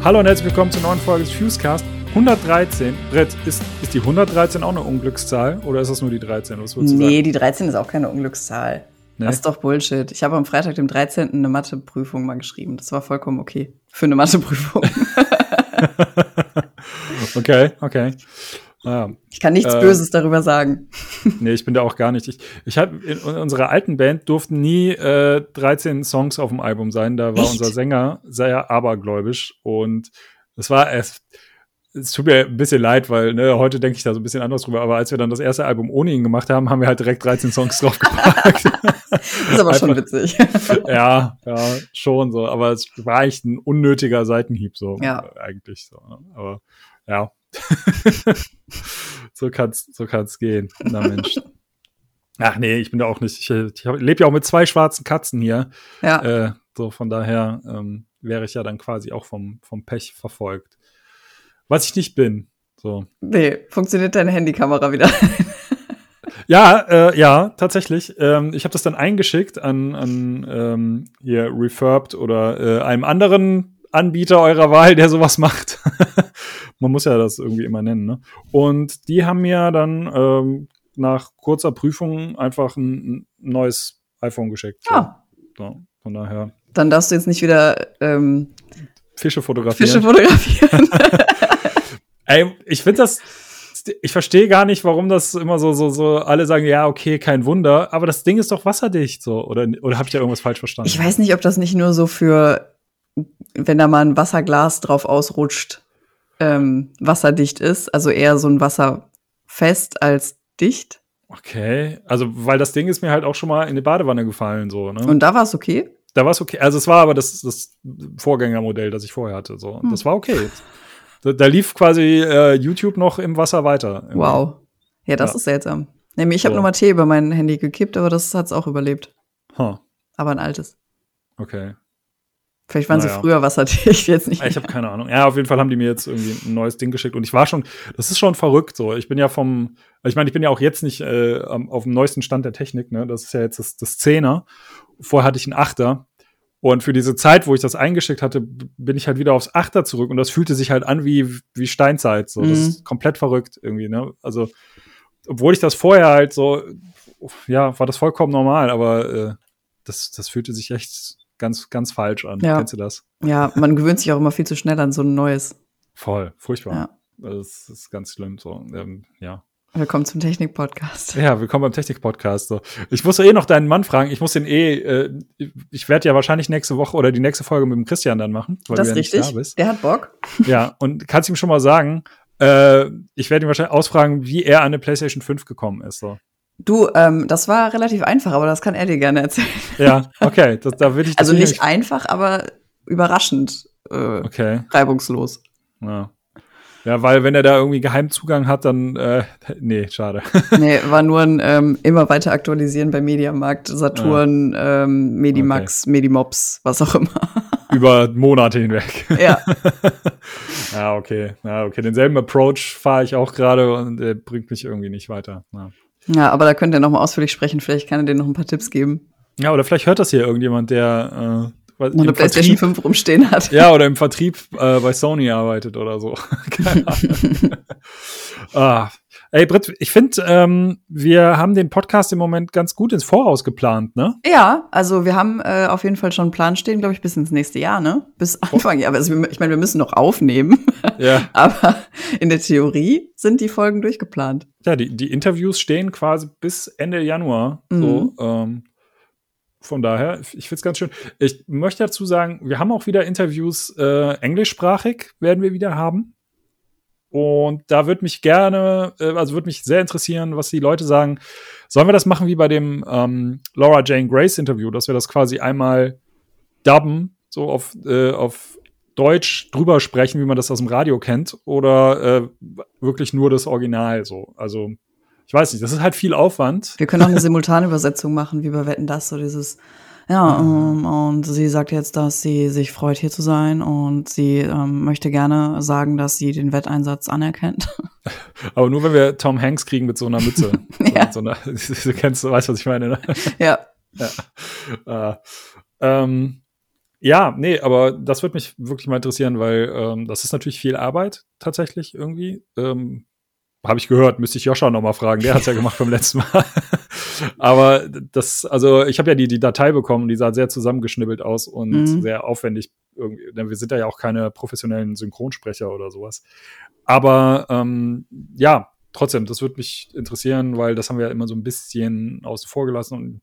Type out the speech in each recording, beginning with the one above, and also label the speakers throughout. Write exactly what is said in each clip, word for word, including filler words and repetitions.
Speaker 1: Hallo und herzlich willkommen zur neuen Folge des Fusecast. hundertdreizehn. Brett, ist, ist die hundertdreizehn auch eine Unglückszahl oder ist das nur die dreizehn? Was würdest du
Speaker 2: Nee,
Speaker 1: sagen?
Speaker 2: die dreizehn ist auch keine Unglückszahl. Nee? Das ist doch Bullshit. Ich habe am Freitag, dem dreizehnten eine Matheprüfung mal geschrieben. Das war vollkommen okay für eine Matheprüfung.
Speaker 1: okay, okay. Ah,
Speaker 2: ich kann nichts äh, Böses darüber sagen.
Speaker 1: Nee, ich bin da auch gar nicht. Ich, ich hab, in unserer alten Band durften nie äh, dreizehn Songs auf dem Album sein. Da war Echt? Unser Sänger sehr abergläubisch. Und es war es, es tut mir ein bisschen leid, weil ne, heute denke ich da so ein bisschen anders drüber. Aber als wir dann das erste Album ohne ihn gemacht haben, haben wir halt direkt dreizehn Songs draufgepackt.
Speaker 2: Das ist aber schon witzig.
Speaker 1: ja, ja, schon so. Aber es war eigentlich ein unnötiger Seitenhieb so.
Speaker 2: Ja.
Speaker 1: Eigentlich so. Aber ja. so kann's, so kann's gehen. Na Mensch. Ach nee, ich bin da auch nicht. Ich, ich lebe ja auch mit zwei schwarzen Katzen hier.
Speaker 2: Ja.
Speaker 1: Äh, so von daher ähm, wäre ich ja dann quasi auch vom, vom Pech verfolgt. Was ich nicht bin. So.
Speaker 2: Nee, funktioniert deine Handykamera wieder?
Speaker 1: ja, äh, ja, tatsächlich. Ähm, ich habe das dann eingeschickt an, an ähm, hier Refurbed oder äh, einem anderen Anbieter eurer Wahl, der sowas macht. Man muss ja das irgendwie immer nennen, ne? Und die haben mir dann ähm, nach kurzer Prüfung einfach ein, ein neues iPhone geschickt. So.
Speaker 2: Ja.
Speaker 1: So, von daher.
Speaker 2: Dann darfst du jetzt nicht wieder ähm,
Speaker 1: Fische fotografieren.
Speaker 2: Fische fotografieren.
Speaker 1: Ey, ich finde das, ich verstehe gar nicht, warum das immer so, so, so, alle sagen, ja, okay, kein Wunder, aber das Ding ist doch wasserdicht, so, oder, oder habe ich da irgendwas falsch verstanden?
Speaker 2: Ich weiß nicht, ob das nicht nur so für, wenn da mal ein Wasserglas drauf ausrutscht, ähm, wasserdicht ist, also eher so ein Wasserfest als dicht.
Speaker 1: Okay, also, weil das Ding ist mir halt auch schon mal in die Badewanne gefallen, so, ne?
Speaker 2: Und da war es okay?
Speaker 1: Da war es okay, also es war aber das, das Vorgängermodell, das ich vorher hatte, so, hm. Das war okay. Da, da lief quasi äh, YouTube noch im Wasser weiter. Irgendwie.
Speaker 2: Wow. Ja, das ja. ist seltsam. Nämlich, ich habe
Speaker 1: so.
Speaker 2: nochmal Tee über mein Handy gekippt, aber das hat's auch überlebt.
Speaker 1: Huh.
Speaker 2: Aber ein altes.
Speaker 1: Okay.
Speaker 2: Vielleicht waren
Speaker 1: naja.
Speaker 2: sie früher wasserdicht, jetzt nicht mehr.
Speaker 1: Ich habe keine Ahnung. Ja, auf jeden Fall haben die mir jetzt irgendwie ein neues Ding geschickt. Und ich war schon, das ist schon verrückt so. Ich bin ja vom, ich meine, ich bin ja auch jetzt nicht äh, auf dem neuesten Stand der Technik, ne? Das ist ja jetzt das, das Zehner. Vorher hatte ich einen Achter. Und für diese Zeit, wo ich das eingeschickt hatte, bin ich halt wieder aufs Achter zurück. Und das fühlte sich halt an wie, wie Steinzeit. So. Das
Speaker 2: mhm.
Speaker 1: ist komplett verrückt irgendwie, ne? Also, obwohl ich das vorher halt so, ja, war das vollkommen normal. Aber äh, das, das fühlte sich echt ganz, ganz falsch an.
Speaker 2: Ja.
Speaker 1: Kennst du das?
Speaker 2: Ja, man gewöhnt sich auch immer viel zu schnell an so ein neues.
Speaker 1: Voll, furchtbar.
Speaker 2: Ja.
Speaker 1: Das ist ganz schlimm. So, ähm, ja.
Speaker 2: Willkommen zum Technik-Podcast.
Speaker 1: Ja, willkommen beim Technik-Podcast. So. Ich muss eh noch deinen Mann fragen. Ich muss den eh, äh, ich werde ja wahrscheinlich nächste Woche oder die nächste Folge mit dem Christian dann machen. Weil
Speaker 2: das
Speaker 1: du
Speaker 2: ist
Speaker 1: ja
Speaker 2: richtig.
Speaker 1: Nicht da bist.
Speaker 2: Der hat Bock.
Speaker 1: Ja, und kannst ihm schon mal sagen, äh, ich werde ihn wahrscheinlich ausfragen, wie er an eine PlayStation fünf gekommen ist. So.
Speaker 2: Du, ähm, das war relativ einfach, aber das kann er dir gerne erzählen.
Speaker 1: Ja, okay. Das, da will ich
Speaker 2: also nicht
Speaker 1: nicht
Speaker 2: einfach, aber überraschend äh,
Speaker 1: okay.
Speaker 2: reibungslos.
Speaker 1: Ja. Ja, weil wenn er da irgendwie Geheimzugang hat, dann, äh, nee, schade.
Speaker 2: Nee, war nur ein ähm, immer weiter aktualisieren bei Mediamarkt, Saturn, ja. ähm, Medimax, okay. Medimops, was auch immer.
Speaker 1: Über Monate hinweg.
Speaker 2: Ja.
Speaker 1: Ja, okay. Ja, okay. Denselben Approach fahre ich auch gerade und der bringt mich irgendwie nicht weiter. Ja,
Speaker 2: ja, aber da könnt ihr noch mal ausführlich sprechen. Vielleicht kann er dir noch ein paar Tipps geben.
Speaker 1: Ja, oder vielleicht hört das hier irgendjemand, der äh,
Speaker 2: und eine PlayStation fünf rumstehen hat.
Speaker 1: Ja, oder im Vertrieb äh, bei Sony arbeitet oder so. Keine Ahnung. ah. Ey, Britt, ich finde, ähm, wir haben den Podcast im Moment ganz gut ins Voraus geplant, ne?
Speaker 2: Ja, also wir haben äh, auf jeden Fall schon einen Plan stehen, glaube ich, bis ins nächste Jahr, ne? Bis Anfang Jahr. Also ich meine, wir müssen noch aufnehmen.
Speaker 1: Ja.
Speaker 2: Aber in der Theorie sind die Folgen durchgeplant.
Speaker 1: Ja, die, die Interviews stehen quasi bis Ende Januar.
Speaker 2: Mhm.
Speaker 1: So, ähm, Von daher, ich find's ganz schön. Ich möchte dazu sagen, wir haben auch wieder Interviews äh, englischsprachig, werden wir wieder haben. Und da würde mich gerne, äh, also würde mich sehr interessieren, was die Leute sagen. Sollen wir das machen wie bei dem ähm, Laura Jane Grace Interview, dass wir das quasi einmal dubben, so auf, äh, auf Deutsch drüber sprechen, wie man das aus dem Radio kennt, oder äh, wirklich nur das Original so? Also ich weiß nicht, das ist halt viel Aufwand.
Speaker 2: Wir können auch eine Simultanübersetzung machen, wie bei Wetten, das, so dieses, ja, ähm, und sie sagt jetzt, dass sie sich freut, hier zu sein und sie ähm, möchte gerne sagen, dass sie den Wetteinsatz anerkennt.
Speaker 1: Aber nur, wenn wir Tom Hanks kriegen mit so einer Mütze.
Speaker 2: Ja.
Speaker 1: So, mit so einer, du kennst, du weißt, was ich meine, ne?
Speaker 2: Ja.
Speaker 1: Ja. Äh, ähm, Ja, nee, aber das würde mich wirklich mal interessieren, weil ähm, das ist natürlich viel Arbeit tatsächlich irgendwie. Ähm, Habe ich gehört, müsste ich Joscha noch mal fragen. Der hat's ja gemacht beim letzten Mal. Aber das, also ich habe ja die, die Datei bekommen, die sah sehr zusammengeschnibbelt aus und
Speaker 2: Mhm.
Speaker 1: sehr aufwendig irgendwie. Denn wir sind ja auch keine professionellen Synchronsprecher oder sowas. Aber ähm, ja, trotzdem, das würde mich interessieren, weil das haben wir ja immer so ein bisschen außen vor gelassen. Und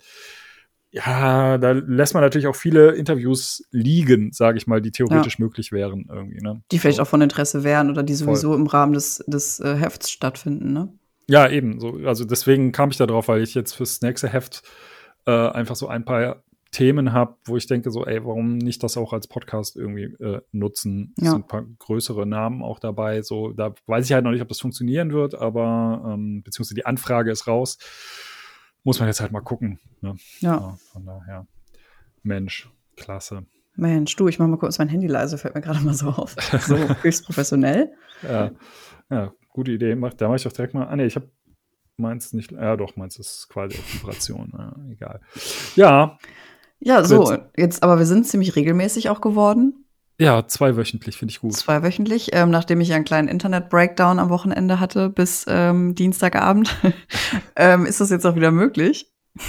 Speaker 1: ja, da lässt man natürlich auch viele Interviews liegen, sage ich mal, die theoretisch
Speaker 2: Ja.
Speaker 1: möglich wären irgendwie. Ne?
Speaker 2: Die vielleicht
Speaker 1: So.
Speaker 2: auch von Interesse wären oder die
Speaker 1: Voll.
Speaker 2: sowieso im Rahmen des, des äh, Hefts stattfinden, ne?
Speaker 1: Ja, eben. So, also deswegen kam ich da drauf, weil ich jetzt fürs nächste Heft äh, einfach so ein paar Themen habe, wo ich denke, so, ey, warum nicht das auch als Podcast irgendwie äh, nutzen? Es
Speaker 2: Ja.
Speaker 1: sind ein paar größere Namen auch dabei. So, da weiß ich halt noch nicht, ob das funktionieren wird, aber ähm, beziehungsweise die Anfrage ist raus. Muss man jetzt halt mal gucken. Ne?
Speaker 2: Ja.
Speaker 1: Ja, von daher. Mensch, klasse.
Speaker 2: Mensch, du, ich mach mal kurz mein Handy leise, fällt mir gerade mal so auf. So höchst professionell.
Speaker 1: Ja, ja, gute Idee. Mach, da mache ich doch direkt mal. Ah, nee, ich habe meins nicht. Ja, doch, meins ist quasi auf Vibration. Ja, egal. Ja.
Speaker 2: Ja, so, jetzt, aber wir sind ziemlich regelmäßig auch geworden.
Speaker 1: Ja, zweiwöchentlich finde ich gut.
Speaker 2: Zweiwöchentlich, ähm, nachdem ich einen kleinen Internet-Breakdown am Wochenende hatte bis ähm, Dienstagabend, ähm, ist das jetzt auch wieder möglich.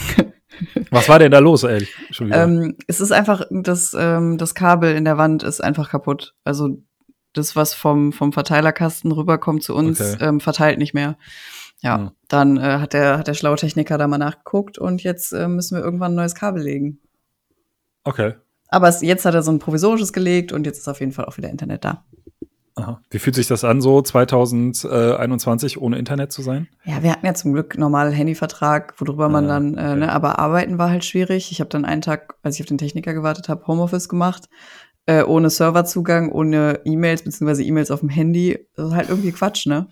Speaker 1: Was war denn da los, ehrlich? Schon wieder.
Speaker 2: Ähm, es ist einfach, das, ähm, das Kabel in der Wand ist einfach kaputt. Also das, was vom, vom Verteilerkasten rüberkommt zu uns,
Speaker 1: Okay.
Speaker 2: ähm, verteilt nicht mehr. Ja,
Speaker 1: Hm.
Speaker 2: dann äh, hat der, hat der schlaue Techniker da mal nachgeguckt und jetzt äh, müssen wir irgendwann ein neues Kabel legen.
Speaker 1: Okay.
Speaker 2: Aber es, jetzt hat er so ein provisorisches gelegt und jetzt ist auf jeden Fall auch wieder Internet da.
Speaker 1: Aha. Wie fühlt sich das an, so zwanzig einundzwanzig ohne Internet zu sein?
Speaker 2: Ja, wir hatten ja zum Glück normalen Handyvertrag, worüber man
Speaker 1: Ah,
Speaker 2: dann, äh,
Speaker 1: okay.
Speaker 2: ne, aber arbeiten war halt schwierig. Ich habe dann einen Tag, als ich auf den Techniker gewartet habe, Homeoffice gemacht, äh, ohne Serverzugang, ohne E-Mails, beziehungsweise E-Mails auf dem Handy. Das ist halt irgendwie Quatsch, ne?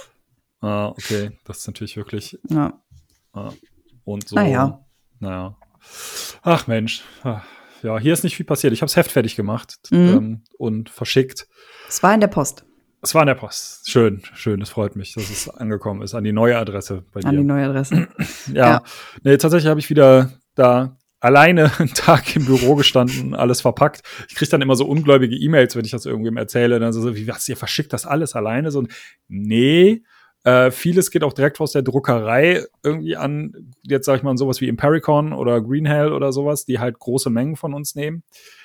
Speaker 1: Ah, okay. Das ist natürlich wirklich.
Speaker 2: Ja.
Speaker 1: Ah. Und so.
Speaker 2: Naja.
Speaker 1: Naja. Ach Mensch. Ach. Ja, hier ist nicht viel passiert. Ich habe das Heft fertig gemacht
Speaker 2: Mhm.
Speaker 1: ähm, und verschickt.
Speaker 2: Es war in der Post.
Speaker 1: Es war in der Post. Schön, schön. Es freut mich, dass es angekommen ist an die neue Adresse bei dir.
Speaker 2: An die neue Adresse.
Speaker 1: Ja,
Speaker 2: Ja.
Speaker 1: Nee, tatsächlich habe ich wieder da alleine einen Tag im Büro gestanden, alles verpackt. Ich kriege dann immer so ungläubige E-Mails, wenn ich das irgendwem erzähle. Dann so, wie was, ihr verschickt das alles alleine? So, nee, äh, vieles geht auch direkt aus der Druckerei irgendwie an, jetzt sag ich mal sowas wie Impericon oder Greenhell oder sowas, die halt große Mengen von uns nehmen.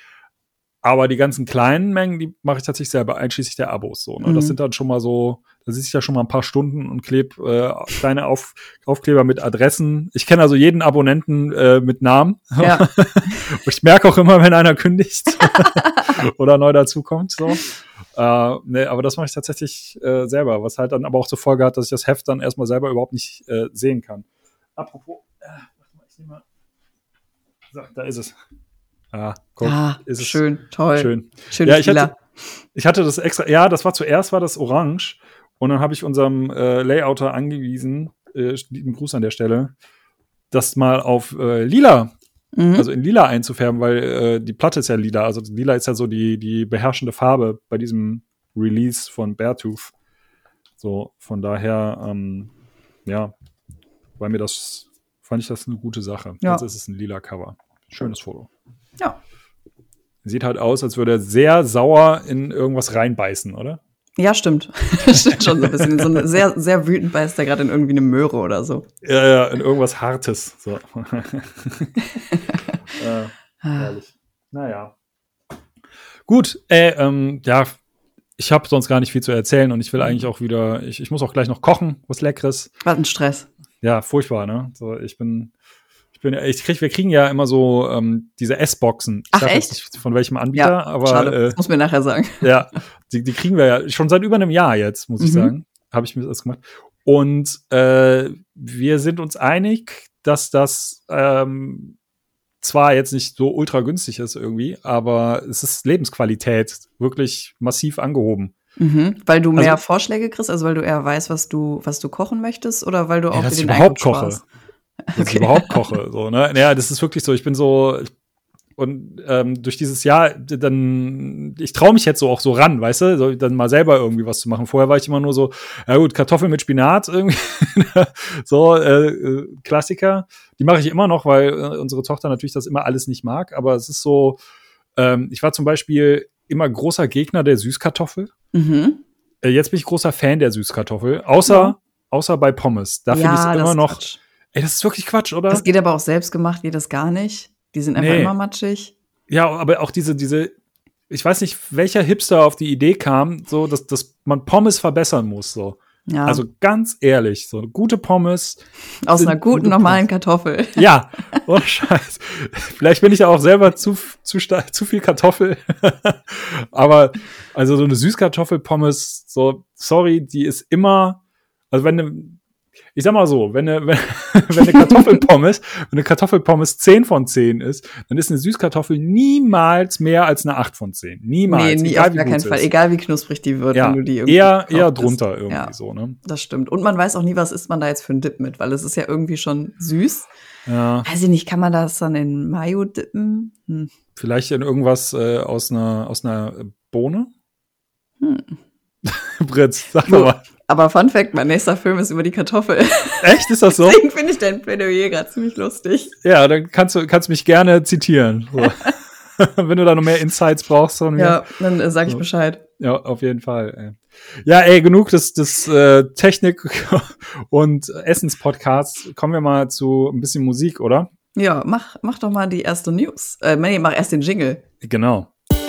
Speaker 1: Aber die ganzen kleinen Mengen, die mache ich tatsächlich selber, einschließlich der Abos. So, ne?
Speaker 2: Mhm.
Speaker 1: Das sind dann schon mal so, da sitze ich ja schon mal ein paar Stunden und klebe äh, kleine Auf, Aufkleber mit Adressen. Ich kenne also jeden Abonnenten äh, mit Namen.
Speaker 2: Ja.
Speaker 1: Ich merke auch immer, wenn einer kündigt oder neu dazukommt. So. Äh, nee, aber das mache ich tatsächlich äh, selber, was halt dann aber auch zur Folge hat, dass ich das Heft dann erstmal selber überhaupt nicht äh, sehen kann. Apropos, äh, warte mal, ich nehme mal. So, da ist es. Ah, guck,
Speaker 2: Ah,
Speaker 1: ist es
Speaker 2: schön, toll.
Speaker 1: schön.
Speaker 2: Schön,
Speaker 1: Ja, ich
Speaker 2: lila.
Speaker 1: hatte, ich hatte das extra, ja, das war zuerst war das orange und dann habe ich unserem äh, Layouter angewiesen, äh, lieben Gruß an der Stelle, das mal auf äh, lila,
Speaker 2: Mhm.
Speaker 1: also in lila einzufärben, weil äh, die Platte ist ja lila, also lila ist ja so die, die beherrschende Farbe bei diesem Release von Beartooth. So, von daher, ähm, ja, weil mir das, fand ich das eine gute Sache.
Speaker 2: Ja.
Speaker 1: Jetzt ist es ein lila Cover. Schönes Foto.
Speaker 2: Ja.
Speaker 1: Sieht halt aus, als würde er sehr sauer in irgendwas reinbeißen, oder?
Speaker 2: Ja, stimmt. Stimmt schon so ein bisschen. So eine sehr, sehr wütend beißt er gerade in irgendwie eine Möhre oder so.
Speaker 1: Ja, ja, in irgendwas Hartes. So. äh, herrlich. Naja. Gut, äh, ähm, ja, ich habe sonst gar nicht viel zu erzählen und ich will eigentlich auch wieder, ich, ich muss auch gleich noch kochen, was Leckeres.
Speaker 2: Was ein Stress.
Speaker 1: Ja, furchtbar, ne? So, ich bin, ich bin, ich krieg, wir kriegen ja immer so ähm, diese S-Boxen. Ich
Speaker 2: Ach,
Speaker 1: sag
Speaker 2: echt?
Speaker 1: jetzt nicht von welchem Anbieter,
Speaker 2: Ja,
Speaker 1: aber
Speaker 2: schade.
Speaker 1: äh,
Speaker 2: Das muss mir nachher sagen.
Speaker 1: ja, die, die kriegen wir ja schon seit über einem Jahr jetzt, muss ich
Speaker 2: Mhm.
Speaker 1: sagen. Habe ich mir das gemacht. Und äh, wir sind uns einig, dass das ähm, zwar jetzt nicht so ultra günstig ist irgendwie, aber es ist Lebensqualität wirklich massiv angehoben.
Speaker 2: Mhm. Weil du mehr
Speaker 1: Also-
Speaker 2: Vorschläge kriegst, also weil du eher weißt, was du, was du kochen möchtest, oder weil du
Speaker 1: Ja,
Speaker 2: auch
Speaker 1: dass
Speaker 2: dir
Speaker 1: ich
Speaker 2: den
Speaker 1: überhaupt
Speaker 2: Einkauf
Speaker 1: koche.
Speaker 2: sparst?
Speaker 1: Dass ich
Speaker 2: Okay.
Speaker 1: überhaupt koche. So, ne? Ja, das ist wirklich so. Ich bin so. Und ähm, durch dieses Jahr, dann, ich traue mich jetzt so auch so ran, weißt du, so, dann mal selber irgendwie was zu machen. Vorher war ich immer nur so, ja gut, Kartoffeln mit Spinat irgendwie, so äh, äh, Klassiker. Die mache ich immer noch, weil äh, unsere Tochter natürlich das immer alles nicht mag, aber es ist so, Ähm, ich war zum Beispiel immer großer Gegner der Süßkartoffel.
Speaker 2: Mhm.
Speaker 1: Äh, jetzt bin ich großer Fan der Süßkartoffel. Außer,
Speaker 2: Ja.
Speaker 1: außer bei Pommes. Da finde ich
Speaker 2: Ja,
Speaker 1: es
Speaker 2: das
Speaker 1: immer
Speaker 2: ist
Speaker 1: noch.
Speaker 2: Quatsch.
Speaker 1: Ey, das ist wirklich Quatsch, oder?
Speaker 2: Das geht aber auch selbst gemacht, geht das gar nicht. Die sind einfach
Speaker 1: Nee.
Speaker 2: immer matschig.
Speaker 1: Ja, aber auch diese, diese, ich weiß nicht, welcher Hipster auf die Idee kam, so, dass, dass man Pommes verbessern muss, so.
Speaker 2: Ja.
Speaker 1: Also ganz ehrlich, so gute Pommes.
Speaker 2: Aus
Speaker 1: sind
Speaker 2: einer guten,
Speaker 1: gute
Speaker 2: normalen
Speaker 1: Pommes.
Speaker 2: Kartoffel.
Speaker 1: Ja, oh Scheiß. Vielleicht bin ich ja auch selber zu, zu, sta- zu viel Kartoffel. Aber, also so eine Süßkartoffelpommes, so, sorry, die ist immer, also wenn eine, ich sag mal so, wenn eine, wenn, wenn eine Kartoffelpommes, wenn eine Kartoffelpommes zehn von zehn ist, dann ist eine Süßkartoffel niemals mehr als eine acht von zehn. Niemals.
Speaker 2: Nee, nie,
Speaker 1: egal
Speaker 2: auf
Speaker 1: wie
Speaker 2: gar
Speaker 1: gut
Speaker 2: keinen
Speaker 1: sie
Speaker 2: Fall.
Speaker 1: ist.
Speaker 2: Egal wie knusprig die wird,
Speaker 1: Ja,
Speaker 2: wenn du die irgendwie
Speaker 1: eher, eher
Speaker 2: gekauft
Speaker 1: drunter
Speaker 2: hast.
Speaker 1: irgendwie
Speaker 2: Ja,
Speaker 1: so, ne?
Speaker 2: das stimmt. Und man weiß auch nie, was isst man da jetzt für einen Dip mit, weil es ist ja irgendwie schon süß.
Speaker 1: Ja,
Speaker 2: Weiß ich nicht, kann man das dann in Mayo dippen? Hm.
Speaker 1: vielleicht in irgendwas äh, aus einer, aus einer Bohne?
Speaker 2: Hm.
Speaker 1: Britz, sag doch mal.
Speaker 2: Aber Fun Fact, mein nächster Film ist über die Kartoffel.
Speaker 1: Echt, ist das so?
Speaker 2: Deswegen finde ich dein Plädoyer gerade ziemlich lustig.
Speaker 1: Ja, dann kannst du kannst mich gerne zitieren. So. Wenn du da noch mehr Insights brauchst von mir.
Speaker 2: Ja, dann äh, sag ich
Speaker 1: So.
Speaker 2: Bescheid.
Speaker 1: Ja, auf jeden Fall. Ey. Ja, ey, genug des, des äh, Technik- und Essenspodcasts. Kommen wir mal zu ein bisschen Musik, oder?
Speaker 2: Ja, mach, mach doch mal die erste News. Äh, nee, mach erst den Jingle.
Speaker 1: Genau.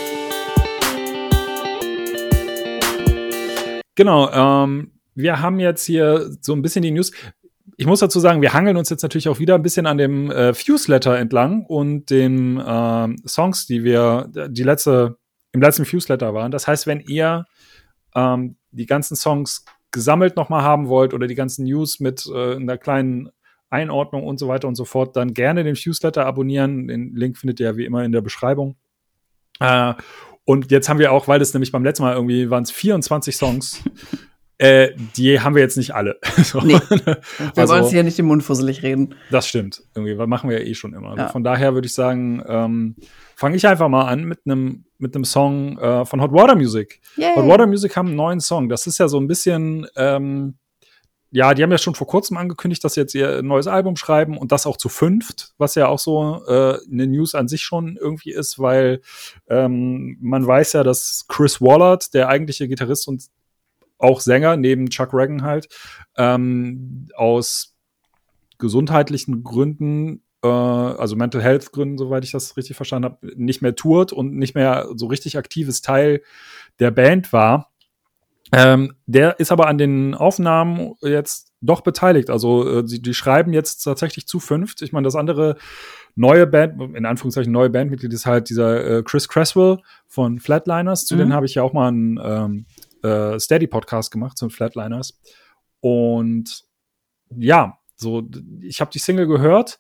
Speaker 1: Genau, ähm, wir haben jetzt hier so ein bisschen die News. Ich muss dazu sagen, wir hangeln uns jetzt natürlich auch wieder ein bisschen an dem äh, Fuse-Letter entlang und den ähm, Songs, die wir die letzte, im letzten Fuse-Letter waren. Das heißt, wenn ihr ähm, die ganzen Songs gesammelt nochmal haben wollt oder die ganzen News mit äh, einer kleinen Einordnung und so weiter und so fort, dann gerne den Fuse-Letter abonnieren. Den Link findet ihr ja wie immer in der Beschreibung. Äh, und jetzt haben wir auch, weil das nämlich beim letzten Mal irgendwie waren es vierundzwanzig Songs, äh, die haben wir jetzt nicht alle. So.
Speaker 2: Nee. Wir
Speaker 1: Also-
Speaker 2: wollen uns hier nicht den Mund fusselig reden.
Speaker 1: Das stimmt. Irgendwie, weil machen wir ja eh schon immer. Also
Speaker 2: Ja.
Speaker 1: von daher würde ich sagen, ähm, fange ich einfach mal an mit einem mit einem Song äh, von Hot Water Music.
Speaker 2: Yay.
Speaker 1: Hot Water Music haben einen neuen Song. Das ist ja so ein bisschen, ähm, ja, die haben ja schon vor kurzem angekündigt, dass sie jetzt ihr neues Album schreiben und das auch zu fünft, was ja auch so äh, eine News an sich schon irgendwie ist, weil ähm, man weiß ja, dass Chris Wallard, der eigentliche Gitarrist und auch Sänger, neben Chuck Ragan halt, ähm, aus gesundheitlichen Gründen, äh, also Mental Health Gründen, soweit ich das richtig verstanden habe, nicht mehr tourt und nicht mehr so richtig aktives Teil der Band war. Ähm, der ist aber an den Aufnahmen jetzt doch beteiligt. Also äh, die, die schreiben jetzt tatsächlich zu fünft. Ich meine, das andere neue Band, in Anführungszeichen neue Bandmitglied ist halt dieser äh, Chris Cresswell von Flatliners. Zu
Speaker 2: Mhm.
Speaker 1: denen habe ich ja auch mal einen ähm, äh, Steady-Podcast gemacht, zu den Flatliners. Und ja, so, ich habe die Single gehört.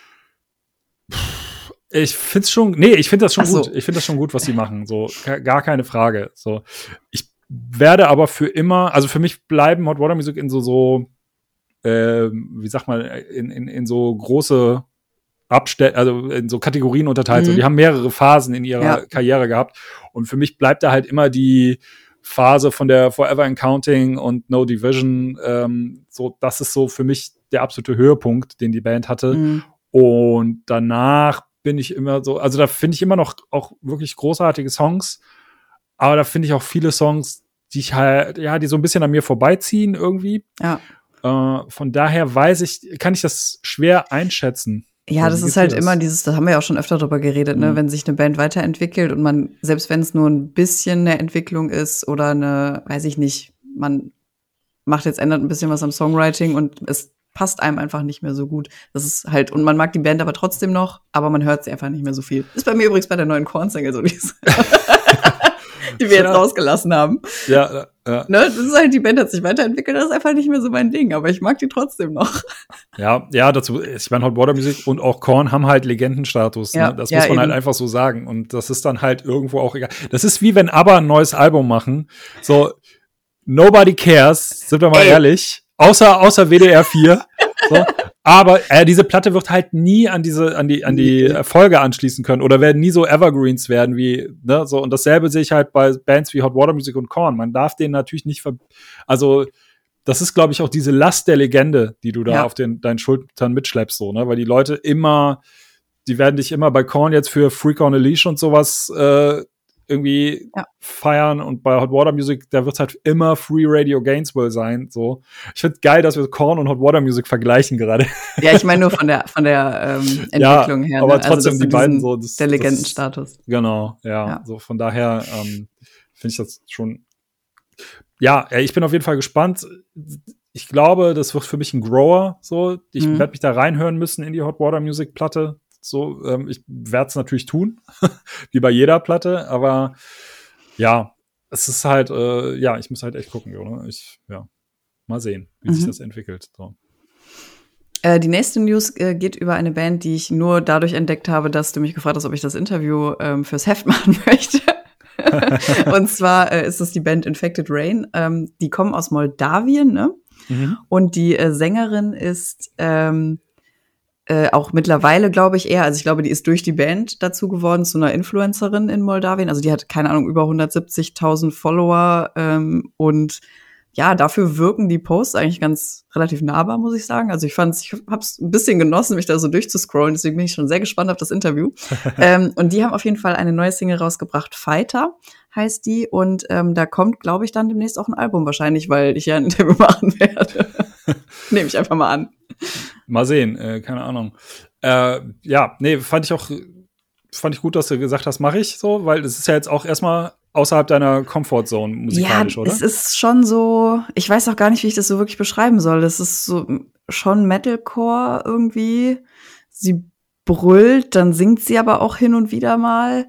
Speaker 1: Ich find's schon, nee, ich finde das schon
Speaker 2: Ach so.
Speaker 1: gut. Ich finde das schon gut, was sie machen. So, ga- gar keine Frage. So, ich werde aber für immer, also für mich bleiben Hot Water Music in so, so, ähm, wie sagt man, in, in, in so große Abstell, also in so Kategorien unterteilt.
Speaker 2: Mhm.
Speaker 1: So, die haben mehrere Phasen in ihrer
Speaker 2: Ja.
Speaker 1: Karriere gehabt. Und für mich bleibt da halt immer die Phase von der Forever and Counting und No Division. Ähm, so, das ist so für mich der absolute Höhepunkt, den die Band hatte.
Speaker 2: Mhm.
Speaker 1: Und danach bin ich immer so, also da finde ich immer noch auch wirklich großartige Songs, aber da finde ich auch viele Songs, die ich halt, ja, die so ein bisschen an mir vorbeiziehen irgendwie.
Speaker 2: Ja.
Speaker 1: Äh, von daher weiß ich, kann ich das schwer einschätzen.
Speaker 2: Ja,
Speaker 1: So,
Speaker 2: das
Speaker 1: wie
Speaker 2: ist
Speaker 1: geht's
Speaker 2: halt
Speaker 1: dir das?
Speaker 2: immer dieses, da haben wir ja auch schon öfter drüber geredet, ne,
Speaker 1: Mhm.
Speaker 2: wenn sich eine Band weiterentwickelt und man, selbst wenn es nur ein bisschen eine Entwicklung ist oder eine, weiß ich nicht, man macht jetzt, ändert ein bisschen was am Songwriting und es passt einem einfach nicht mehr so gut. Das ist halt, und man mag die Band aber trotzdem noch, aber man hört sie einfach nicht mehr so viel. Ist bei mir übrigens bei der neuen Korn-Single so, die, die wir jetzt
Speaker 1: Ja.
Speaker 2: rausgelassen haben.
Speaker 1: Ja, ja,
Speaker 2: Ne, das ist halt, die Band hat sich weiterentwickelt, das ist einfach nicht mehr so mein Ding, aber ich mag die trotzdem noch.
Speaker 1: ja, ja, dazu, ich meine, Hot Water Music und auch Korn haben halt Legendenstatus.
Speaker 2: Ja,
Speaker 1: Ne? Das
Speaker 2: ja,
Speaker 1: muss man halt
Speaker 2: eben.
Speaker 1: einfach so sagen. Und das ist dann halt irgendwo auch egal. Das ist wie wenn ABBA ein neues Album machen. So, nobody cares, sind wir mal
Speaker 2: Ey.
Speaker 1: ehrlich. Außer, außer W D R vier. So. Aber äh, diese Platte wird halt nie an diese, an die, an die Erfolge anschließen können oder werden nie so Evergreens werden wie, ne, so. Und dasselbe sehe ich halt bei Bands wie Hot Water Music und Korn. Man darf denen natürlich nicht ver, also, das ist, glaube ich, auch diese Last der Legende, die du da
Speaker 2: Ja.
Speaker 1: auf den, deinen Schultern mitschleppst, so, ne, weil die Leute immer die werden dich immer bei Korn jetzt für Freak on a Leash und sowas äh, irgendwie ja. feiern und bei Hot Water Music, da wird halt immer Free Radio Gainesville sein, so. Ich finde geil, dass wir Korn und Hot Water Music vergleichen gerade.
Speaker 2: Ja, ich meine nur von der von der ähm, Entwicklung
Speaker 1: ja,
Speaker 2: her.
Speaker 1: aber
Speaker 2: ne?
Speaker 1: trotzdem
Speaker 2: also
Speaker 1: die beiden so. Das,
Speaker 2: der Legendenstatus.
Speaker 1: Das, genau, ja,
Speaker 2: ja.
Speaker 1: So von daher ähm, finde ich das schon. Ja, ich bin auf jeden Fall gespannt. Ich glaube, das wird für mich ein Grower, so. Ich mhm. werde mich da reinhören müssen in die Hot Water Music Platte. So, ähm, ich werde es natürlich tun, wie bei jeder Platte, aber ja, es ist halt, äh, ja, ich muss halt echt gucken, oder? Ich, ja, mal sehen, wie mhm. sich das entwickelt. So.
Speaker 2: Äh, die nächste News äh, geht über eine Band, die ich nur dadurch entdeckt habe, dass du mich gefragt hast, ob ich das Interview ähm, fürs Heft machen möchte. Und zwar äh, ist es die Band Infected Rain. Ähm, die kommen aus Moldawien, ne? Mhm. Und die äh, Sängerin ist ähm, Äh, auch mittlerweile, glaube ich, eher, also ich glaube, die ist durch die Band dazu geworden zu einer Influencerin in Moldawien. Also die hat, keine Ahnung, über hundertsiebzigtausend Follower ähm, und ja, dafür wirken die Posts eigentlich ganz relativ nahbar, muss ich sagen. Also ich fand's, ich hab's ein bisschen genossen, mich da so durchzuscrollen, deswegen bin ich schon sehr gespannt auf das Interview. ähm, und die haben auf jeden Fall eine neue Single rausgebracht, Fighter heißt die, und ähm, da kommt, glaube ich, dann demnächst auch ein Album wahrscheinlich, weil ich ja ein Interview machen werde. Nehme ich einfach mal an.
Speaker 1: Mal sehen, äh, keine Ahnung. Äh, ja, nee, fand ich auch, fand ich gut, dass du gesagt hast, mache ich so, weil das ist ja jetzt auch erstmal außerhalb deiner Comfortzone musikalisch,
Speaker 2: ja,
Speaker 1: oder?
Speaker 2: Es ist schon so, ich weiß auch gar nicht, wie ich das so wirklich beschreiben soll. Das ist so schon Metalcore irgendwie. Sie brüllt, dann singt sie aber auch hin und wieder mal.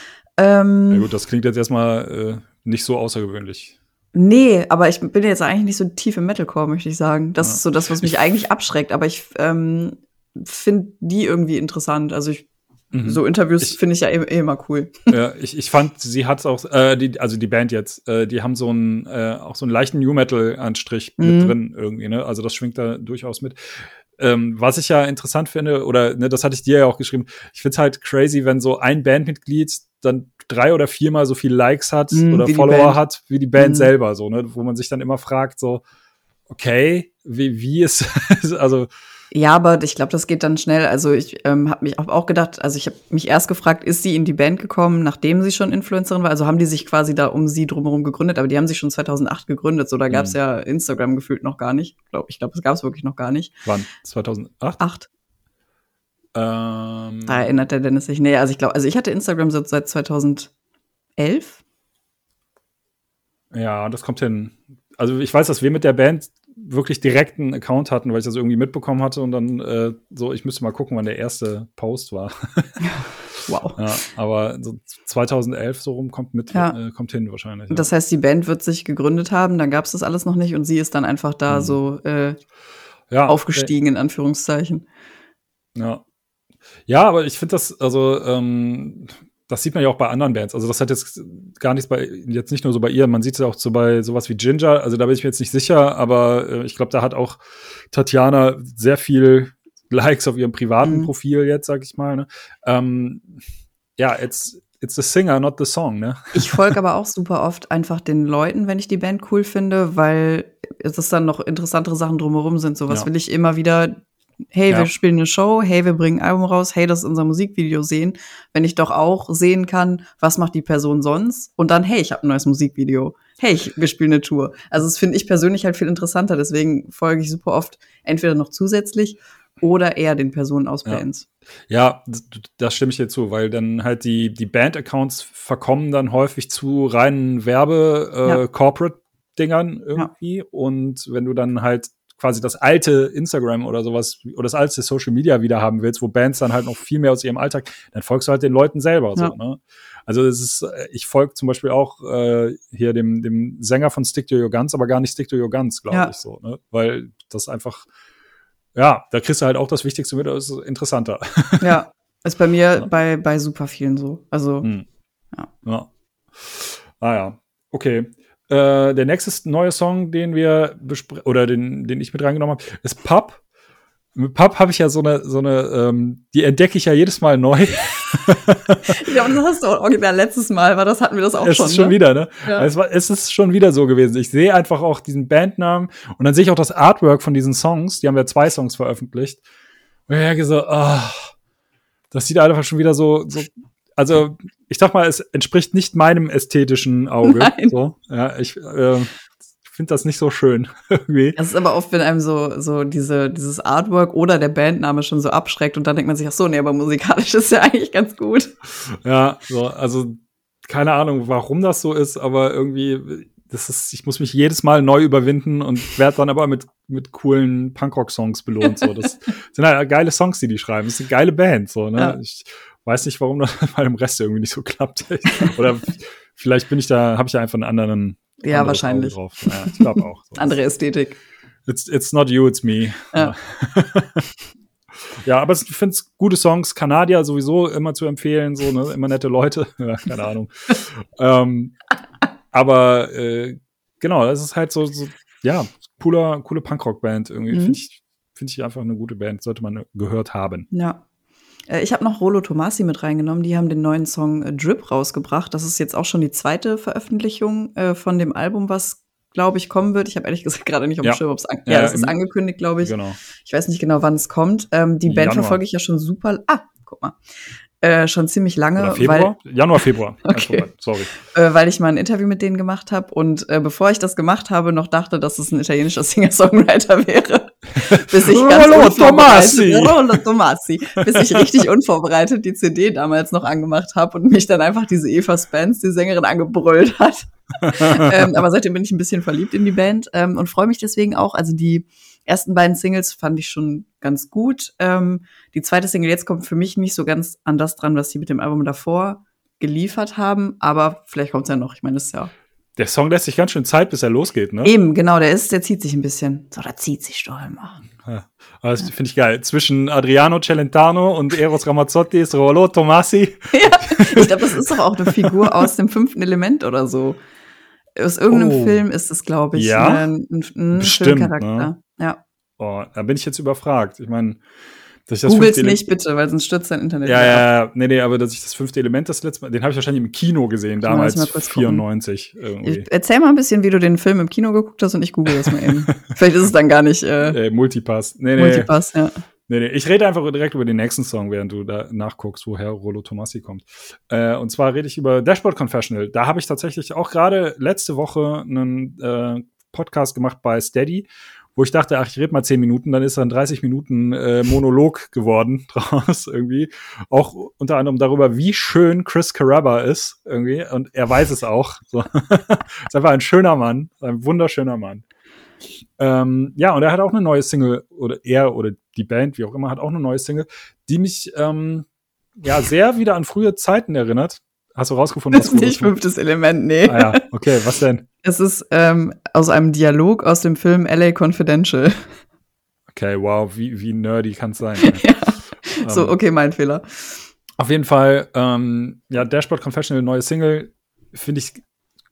Speaker 2: Ähm,
Speaker 1: ja gut, das klingt jetzt erstmal äh, nicht so außergewöhnlich.
Speaker 2: Nee, aber ich bin jetzt eigentlich nicht so tief im Metalcore, möchte ich sagen. Das ja. ist so das, was mich ich eigentlich abschreckt. Aber ich ähm, finde die irgendwie interessant. Also ich mhm. so Interviews finde ich ja eh, eh immer cool.
Speaker 1: Ja, ich, ich fand, sie hat auch, äh, die, also die Band jetzt, äh, die haben so einen, äh, auch so einen leichten New Metal-Anstrich mhm. mit drin irgendwie, ne? Also das schwingt da durchaus mit. Ähm, was ich ja interessant finde, oder ne, das hatte ich dir ja auch geschrieben, ich find's halt crazy, wenn so ein Bandmitglied dann drei oder viermal so viele Likes hat mm, oder Follower hat, wie die Band mm. selber, so, ne, wo man sich dann immer fragt, so, okay, wie, wie ist, also.
Speaker 2: Ja, aber ich glaube, das geht dann schnell. Also ich ähm, habe mich auch gedacht, also ich habe mich erst gefragt, ist sie in die Band gekommen, nachdem sie schon Influencerin war? Also haben die sich quasi da um sie drumherum gegründet, aber die haben sich schon zweitausendacht gegründet. So, da gab's mhm. ja Instagram gefühlt noch gar nicht. Glaub, ich glaube, es gab's wirklich noch gar nicht.
Speaker 1: Wann? zweitausendacht?
Speaker 2: Acht.
Speaker 1: Ähm.
Speaker 2: Da erinnert der Dennis sich. Nee, also ich glaube, also ich hatte Instagram so seit zweitausendelf.
Speaker 1: Ja, das kommt hin. Also ich weiß, dass wir mit der Band wirklich direkt einen Account hatten, weil ich das irgendwie mitbekommen hatte und dann äh, so, ich müsste mal gucken, wann der erste Post war.
Speaker 2: Wow.
Speaker 1: Ja, aber so zweitausendelf so rum kommt mit, ja. äh, kommt hin wahrscheinlich. Ja.
Speaker 2: Das heißt, die Band wird sich gegründet haben, dann gab's das alles noch nicht und sie ist dann einfach da hm. so äh, ja, aufgestiegen, okay. in Anführungszeichen.
Speaker 1: Ja. Ja, aber ich finde das, also ähm, das sieht man ja auch bei anderen Bands. Also das hat jetzt gar nichts bei, jetzt nicht nur so bei ihr, man sieht es ja auch so bei sowas wie Ginger. Also da bin ich mir jetzt nicht sicher, aber äh, ich glaube, da hat auch Tatjana sehr viel Likes auf ihrem privaten mhm. Profil jetzt, sag ich mal. Ne? Ähm, ja, it's, it's the singer, not the song, ne?
Speaker 2: Ich folge aber auch super oft einfach den Leuten, wenn ich die Band cool finde, weil es dann noch interessantere Sachen drumherum sind. So was ja. will ich immer wieder. Hey, ja. wir spielen eine Show, hey, wir bringen ein Album raus, hey, das ist unser Musikvideo sehen. Wenn ich doch auch sehen kann, was macht die Person sonst? Und dann, hey, ich habe ein neues Musikvideo. Hey, ich, wir spielen eine Tour. Also das finde ich persönlich halt viel interessanter. Deswegen folge ich super oft entweder noch zusätzlich oder eher den Personen aus Bands.
Speaker 1: Ja, ja, das stimme ich dir zu, weil dann halt die, die Band-Accounts verkommen dann häufig zu reinen Werbe-Corporate-Dingern äh, irgendwie. Ja. Und wenn du dann halt quasi das alte Instagram oder sowas oder das alte Social Media wieder haben willst, wo Bands dann halt noch viel mehr aus ihrem Alltag, dann folgst du halt den Leuten selber. Ja. So, ne? Also es ist, ich folge zum Beispiel auch äh, hier dem, dem Sänger von Stick to Your Guns, aber gar nicht Stick to Your Guns, glaube ja. ich so, ne? Weil das einfach, ja, da kriegst du halt auch das Wichtigste mit, das ist interessanter.
Speaker 2: Ja, ist bei mir ja. bei, bei super vielen so. Also, hm. ja.
Speaker 1: ja. Ah ja, okay. Äh, der nächste neue Song, den wir bespre- oder den, den ich mit reingenommen habe, ist Pub. Mit Pub habe ich ja so eine, so eine, ähm, die entdecke ich ja jedes Mal neu.
Speaker 2: Ja, und das hast du auch original letztes Mal, weil das hatten wir das auch
Speaker 1: es
Speaker 2: schon.
Speaker 1: Es ist schon
Speaker 2: ne?
Speaker 1: wieder, ne?
Speaker 2: Ja.
Speaker 1: Es, war, es ist schon wieder so gewesen. Ich sehe einfach auch diesen Bandnamen und dann sehe ich auch das Artwork von diesen Songs. Die haben ja zwei Songs veröffentlicht. Und ich denke so, ah, das sieht einfach schon wieder so, so also ich sag mal, es entspricht nicht meinem ästhetischen Auge.
Speaker 2: Nein.
Speaker 1: So, ja, ich äh, finde das nicht so schön irgendwie.
Speaker 2: Das ist aber oft, wenn einem so so diese dieses Artwork oder der Bandname schon so abschreckt und dann denkt man sich, ach so, nee, aber musikalisch ist ja eigentlich ganz gut.
Speaker 1: Ja, so, also keine Ahnung, warum das so ist, aber irgendwie, das ist, ich muss mich jedes Mal neu überwinden und werde dann aber mit mit coolen Punkrock-Songs belohnt. So, das sind halt geile Songs, die die schreiben. Das ist eine geile Band, so, ne? Ja. Ich weiß nicht, warum das bei dem Rest irgendwie nicht so klappt. Oder vielleicht bin ich da, habe ich da einfach einen anderen.
Speaker 2: Ja, wahrscheinlich.
Speaker 1: Drauf. Ja, ich glaube auch. So.
Speaker 2: Andere Ästhetik.
Speaker 1: It's, it's not you, it's me.
Speaker 2: Ja,
Speaker 1: ja, aber ich finde es gute Songs. Kanadier sowieso immer zu empfehlen, so, ne? Immer nette Leute. Ja, keine Ahnung. ähm, aber äh, genau, das ist halt so, so ja, cooler, coole Punkrock-Band irgendwie. Mhm. Finde ich, finde ich einfach eine gute Band. Sollte man gehört haben.
Speaker 2: Ja. Ich habe noch Rolo Tomassi mit reingenommen. Die haben den neuen Song äh, Drip rausgebracht. Das ist jetzt auch schon die zweite Veröffentlichung äh, von dem Album, was, glaube ich, kommen wird. Ich habe ehrlich gesagt gerade nicht auf dem
Speaker 1: ja.
Speaker 2: Schirm, ob es an- ja, ja, es ist angekündigt, glaube ich.
Speaker 1: Genau.
Speaker 2: Ich weiß nicht genau, wann es kommt. Ähm, die Band
Speaker 1: Januar.
Speaker 2: verfolge ich ja schon super. Ah, guck mal. Äh, schon ziemlich lange.
Speaker 1: Oder Februar?
Speaker 2: Weil,
Speaker 1: Januar, Februar.
Speaker 2: Okay.
Speaker 1: Sorry.
Speaker 2: Äh, weil ich mal ein Interview mit denen gemacht habe und äh, bevor ich das gemacht habe, noch dachte, dass es ein italienischer Singer-Songwriter wäre. Bis ich ganz
Speaker 1: Rolo Tomassi.
Speaker 2: Rolo Tomassi. Bis ich richtig unvorbereitet die C D damals noch angemacht habe und mich dann einfach diese Eva Spence, die Sängerin, angebrüllt hat. ähm, aber seitdem bin ich ein bisschen verliebt in die Band ähm, und freue mich deswegen auch. Also die ersten beiden Singles fand ich schon ganz gut. Ähm, die zweite Single jetzt kommt für mich nicht so ganz an das dran, was die mit dem Album davor geliefert haben. Aber vielleicht kommt es ja noch. Ich meine, das ist ja
Speaker 1: Der Song lässt sich ganz schön Zeit, bis er losgeht, ne?
Speaker 2: Eben, genau, der ist, der zieht sich ein bisschen. So, da zieht sich doch immer.
Speaker 1: Ja, das ja. finde ich geil. Zwischen Adriano Celentano und Eros Ramazzotti ist Rolo Tomassi.
Speaker 2: Ja, ich glaube, das ist doch auch eine Figur aus dem fünften Element oder so. Aus irgendeinem
Speaker 1: oh.
Speaker 2: Film ist es, glaube ich,
Speaker 1: ja?
Speaker 2: ein, ein, ein
Speaker 1: Bestimmt,
Speaker 2: Filmcharakter.
Speaker 1: Ne?
Speaker 2: Ja.
Speaker 1: Oh, da bin ich jetzt überfragt. Ich meine, dass ich
Speaker 2: das Googles nicht, bitte, weil sonst stürzt dein Internet.
Speaker 1: Ja, ja, ja, nee, nee, aber dass ich das fünfte Element das letzte Mal, den habe ich wahrscheinlich im Kino gesehen, damals vierundneunzig. Irgendwie.
Speaker 2: Erzähl mal ein bisschen, wie du den Film im Kino geguckt hast und ich google das mal eben. Vielleicht ist es dann gar nicht äh,
Speaker 1: äh, Multipass. Nee, nee.
Speaker 2: Multipass, ja.
Speaker 1: Nee, nee, ich rede einfach direkt über den nächsten Song, während du da nachguckst, woher Rolo Tomassi kommt. Äh, und zwar rede ich über Dashboard Confessional. Da habe ich tatsächlich auch gerade letzte Woche einen äh, Podcast gemacht bei Steady, wo ich dachte, ach, ich rede mal zehn Minuten, dann ist dann dreißig Minuten äh, Monolog geworden draus irgendwie. Auch unter anderem darüber, wie schön Chris Carrabba ist irgendwie. Und er weiß es auch. So. Ist einfach ein schöner Mann, ein wunderschöner Mann. Ähm, ja, und er hat auch eine neue Single, oder er oder die Band, wie auch immer, hat auch eine neue Single, die mich ähm, ja sehr wieder an frühe Zeiten erinnert. Hast du rausgefunden,
Speaker 2: was das ist nicht fünftes Element, nee.
Speaker 1: Ah ja, okay, was denn?
Speaker 2: Es ist ähm, aus einem Dialog aus dem Film L A Confidential.
Speaker 1: Okay, wow, wie, wie nerdy kann es sein?
Speaker 2: Ja. Ähm, so, okay, mein Fehler.
Speaker 1: Auf jeden Fall, ähm, ja, Dashboard Confessional, neue Single, finde ich,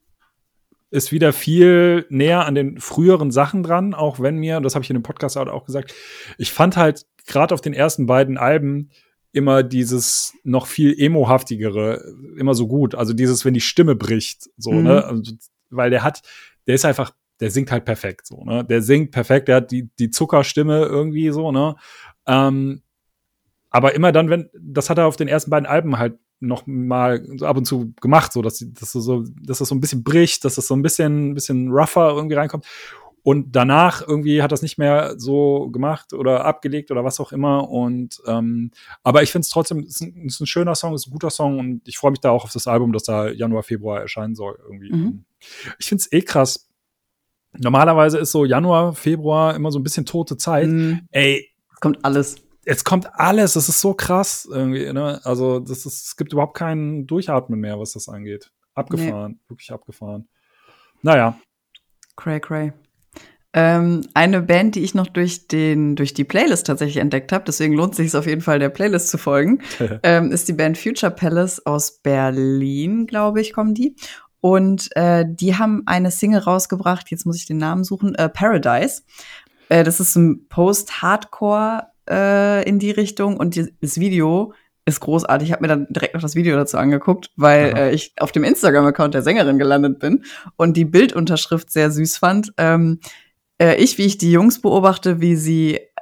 Speaker 1: ist wieder viel näher an den früheren Sachen dran, auch wenn mir, und das habe ich in dem Podcast auch gesagt, ich fand halt gerade auf den ersten beiden Alben immer dieses noch viel emo-haftigere immer so gut. Also dieses, wenn die Stimme bricht, so, mhm. ne? Also, weil der hat, der ist einfach, der singt halt perfekt, so, ne? Der singt perfekt, der hat die, die Zuckerstimme irgendwie so, ne? Ähm, aber immer dann, wenn, das hat er auf den ersten beiden Alben halt noch mal so ab und zu gemacht, so, dass, dass, so, dass das so ein bisschen bricht, dass das so ein bisschen, ein bisschen rougher irgendwie reinkommt. Und danach irgendwie hat das nicht mehr so gemacht oder abgelegt oder was auch immer. Und ähm, aber ich finde es trotzdem, es ist, ein, ist ein schöner Song, ist ein guter Song und ich freue mich da auch auf das Album, das da Januar, Februar erscheinen soll irgendwie. Mhm. Ich finde es eh krass. Normalerweise ist so Januar, Februar immer so ein bisschen tote Zeit.
Speaker 2: Mhm.
Speaker 1: Ey,
Speaker 2: es kommt alles.
Speaker 1: Es kommt alles. Das ist so krass irgendwie. Ne? Also das ist, es gibt überhaupt kein Durchatmen mehr, was das angeht. Abgefahren, nee. Wirklich abgefahren. Naja.
Speaker 2: Cray, cray. Ähm, eine Band, die ich noch durch den durch die Playlist tatsächlich entdeckt habe, deswegen lohnt es sich auf jeden Fall, der Playlist zu folgen, ähm, ist die Band Future Palace aus Berlin, glaube ich, kommen die. Und äh, die haben eine Single rausgebracht, jetzt muss ich den Namen suchen, äh, Paradise. Äh, das ist ein Post-Hardcore äh, in die Richtung und die, das Video ist großartig. Ich habe mir dann direkt noch das Video dazu angeguckt, weil äh, ich auf dem Instagram-Account der Sängerin gelandet bin und die Bildunterschrift sehr süß fand. Ähm, äh, ich, wie ich die Jungs beobachte, wie sie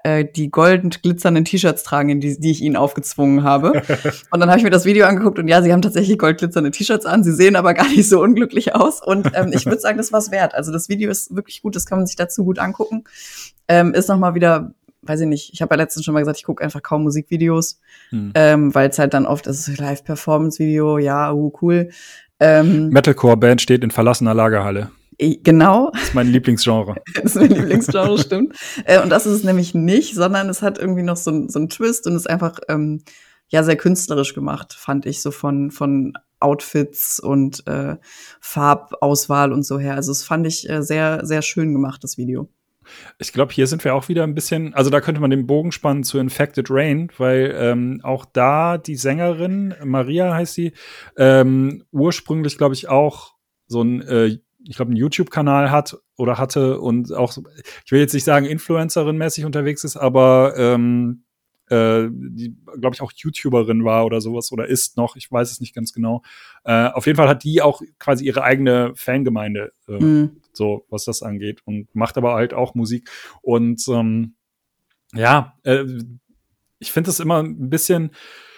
Speaker 2: äh, die golden glitzernden T-Shirts tragen, in die, die ich ihnen aufgezwungen habe. Und dann habe ich mir das Video angeguckt und ja, sie haben tatsächlich gold glitzernde T-Shirts an. Sie sehen aber gar nicht so unglücklich aus. Und ähm, ich würde sagen, das war's wert. Also das Video ist wirklich gut, das kann man sich dazu gut angucken. Ähm, ist noch mal wieder, weiß ich nicht, ich habe ja letztens schon mal gesagt, ich gucke einfach kaum Musikvideos, hm. ähm, weil es halt dann oft ist, Live-Performance-Video, ja, uh, cool. Ähm,
Speaker 1: Metalcore-Band steht in verlassener Lagerhalle.
Speaker 2: Genau.
Speaker 1: Das ist mein Lieblingsgenre.
Speaker 2: Das ist mein Lieblingsgenre, stimmt. Äh, und das ist es nämlich nicht, sondern es hat irgendwie noch so, so einen Twist und ist einfach ähm, ja sehr künstlerisch gemacht, fand ich, so von von Outfits und äh, Farbauswahl und so her. Also das fand ich äh, sehr, sehr schön gemacht, das Video.
Speaker 1: Ich glaube, hier sind wir auch wieder ein bisschen, also da könnte man den Bogen spannen zu Infected Rain, weil ähm, auch da die Sängerin, Maria heißt sie, ähm, ursprünglich, glaube ich, auch so ein äh, ich glaube, einen YouTube-Kanal hat oder hatte und auch, ich will jetzt nicht sagen, Influencerin-mäßig unterwegs ist, aber ähm, äh, die, glaube ich, auch YouTuberin war oder sowas oder ist noch, ich weiß es nicht ganz genau. Äh, auf jeden Fall hat die auch quasi ihre eigene Fangemeinde, äh, mhm. so was das angeht und macht aber halt auch Musik. Und ähm, ja, äh, ich finde es immer ein bisschen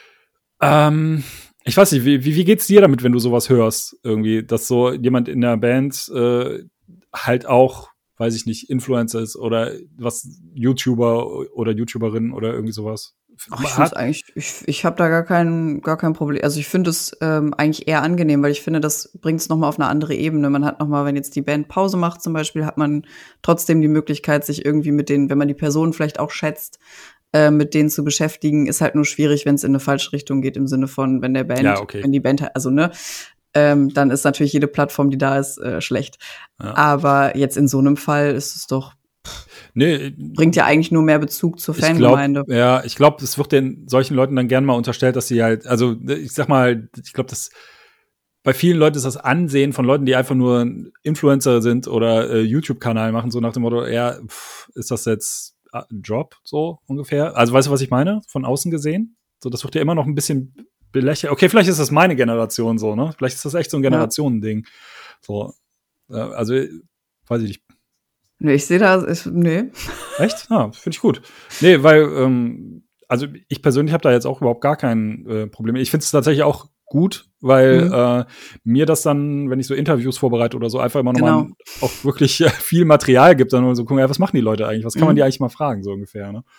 Speaker 1: ähm, ich weiß nicht, wie, wie geht's dir damit, wenn du sowas hörst, irgendwie, dass so jemand in der Band äh, halt auch, weiß ich nicht, Influencer ist oder was YouTuber oder YouTuberin oder irgendwie sowas?
Speaker 2: Ach, ich finde eigentlich, ich, ich habe da gar kein, gar kein Problem. Also ich finde es ähm, eigentlich eher angenehm, weil ich finde, das bringt es nochmal auf eine andere Ebene. Man hat nochmal, wenn jetzt die Band Pause macht zum Beispiel, hat man trotzdem die Möglichkeit, sich irgendwie mit denen, wenn man die Person vielleicht auch schätzt, äh, mit denen zu beschäftigen, ist halt nur schwierig, wenn es in eine falsche Richtung geht, im Sinne von, wenn der Band,
Speaker 1: ja, okay.
Speaker 2: wenn die Band, also ne, ähm, dann ist natürlich jede Plattform, die da ist, äh, schlecht. Ja. Aber jetzt in so einem Fall ist es doch, pff, nee, bringt ja eigentlich nur mehr Bezug zur Fangemeinde.
Speaker 1: Glaub, ja, ich glaube, es wird den solchen Leuten dann gerne mal unterstellt, dass sie halt, also ich sag mal, ich glaube, dass bei vielen Leuten ist das Ansehen von Leuten, die einfach nur Influencer sind oder äh, YouTube-Kanal machen, so nach dem Motto, ja, pff, ist das jetzt Job, so ungefähr. Also weißt du, was ich meine? Von außen gesehen. So, das wird ja immer noch ein bisschen belächelt. Okay, vielleicht ist das meine Generation so, ne? Vielleicht ist das echt so ein Generationending. Ja. So, äh, also, weiß ich nicht.
Speaker 2: Nee, ich sehe da, ich, nee.
Speaker 1: Echt? Ja, finde ich gut. Nee, weil, ähm, also ich persönlich habe da jetzt auch überhaupt gar kein äh, Problem. Ich finde es tatsächlich auch gut, weil mhm. äh, mir das dann, wenn ich so Interviews vorbereite oder so, einfach immer nochmal genau. auch wirklich äh, viel Material gibt, dann so gucken, ja, was machen die Leute eigentlich? Was kann mhm. man die eigentlich mal fragen, so ungefähr, ne?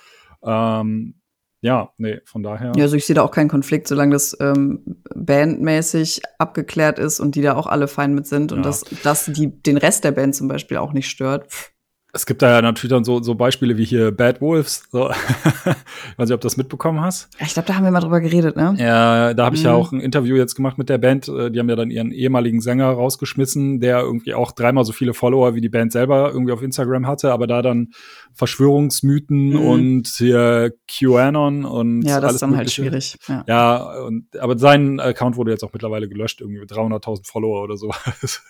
Speaker 1: Ähm, ja, nee, von daher.
Speaker 2: Ja, also ich sehe da auch keinen Konflikt, solange das ähm, bandmäßig abgeklärt ist und die da auch alle fein mit sind und ja. dass, dass die den Rest der Band zum Beispiel auch nicht stört. Pff.
Speaker 1: Es gibt da ja natürlich dann so, so Beispiele wie hier Bad Wolves. So. Ich weiß nicht, ob du das mitbekommen hast.
Speaker 2: Ich glaube, da haben wir mal drüber geredet, ne?
Speaker 1: Ja, da habe ich mhm. ja auch ein Interview jetzt gemacht mit der Band. Die haben ja dann ihren ehemaligen Sänger rausgeschmissen, der irgendwie auch dreimal so viele Follower wie die Band selber irgendwie auf Instagram hatte, aber da dann Verschwörungsmythen mhm. und hier QAnon und
Speaker 2: ja, das
Speaker 1: alles
Speaker 2: ist dann
Speaker 1: Mögliche.
Speaker 2: Halt schwierig. Ja,
Speaker 1: ja und, aber sein Account wurde jetzt auch mittlerweile gelöscht, irgendwie mit dreihunderttausend Follower oder so.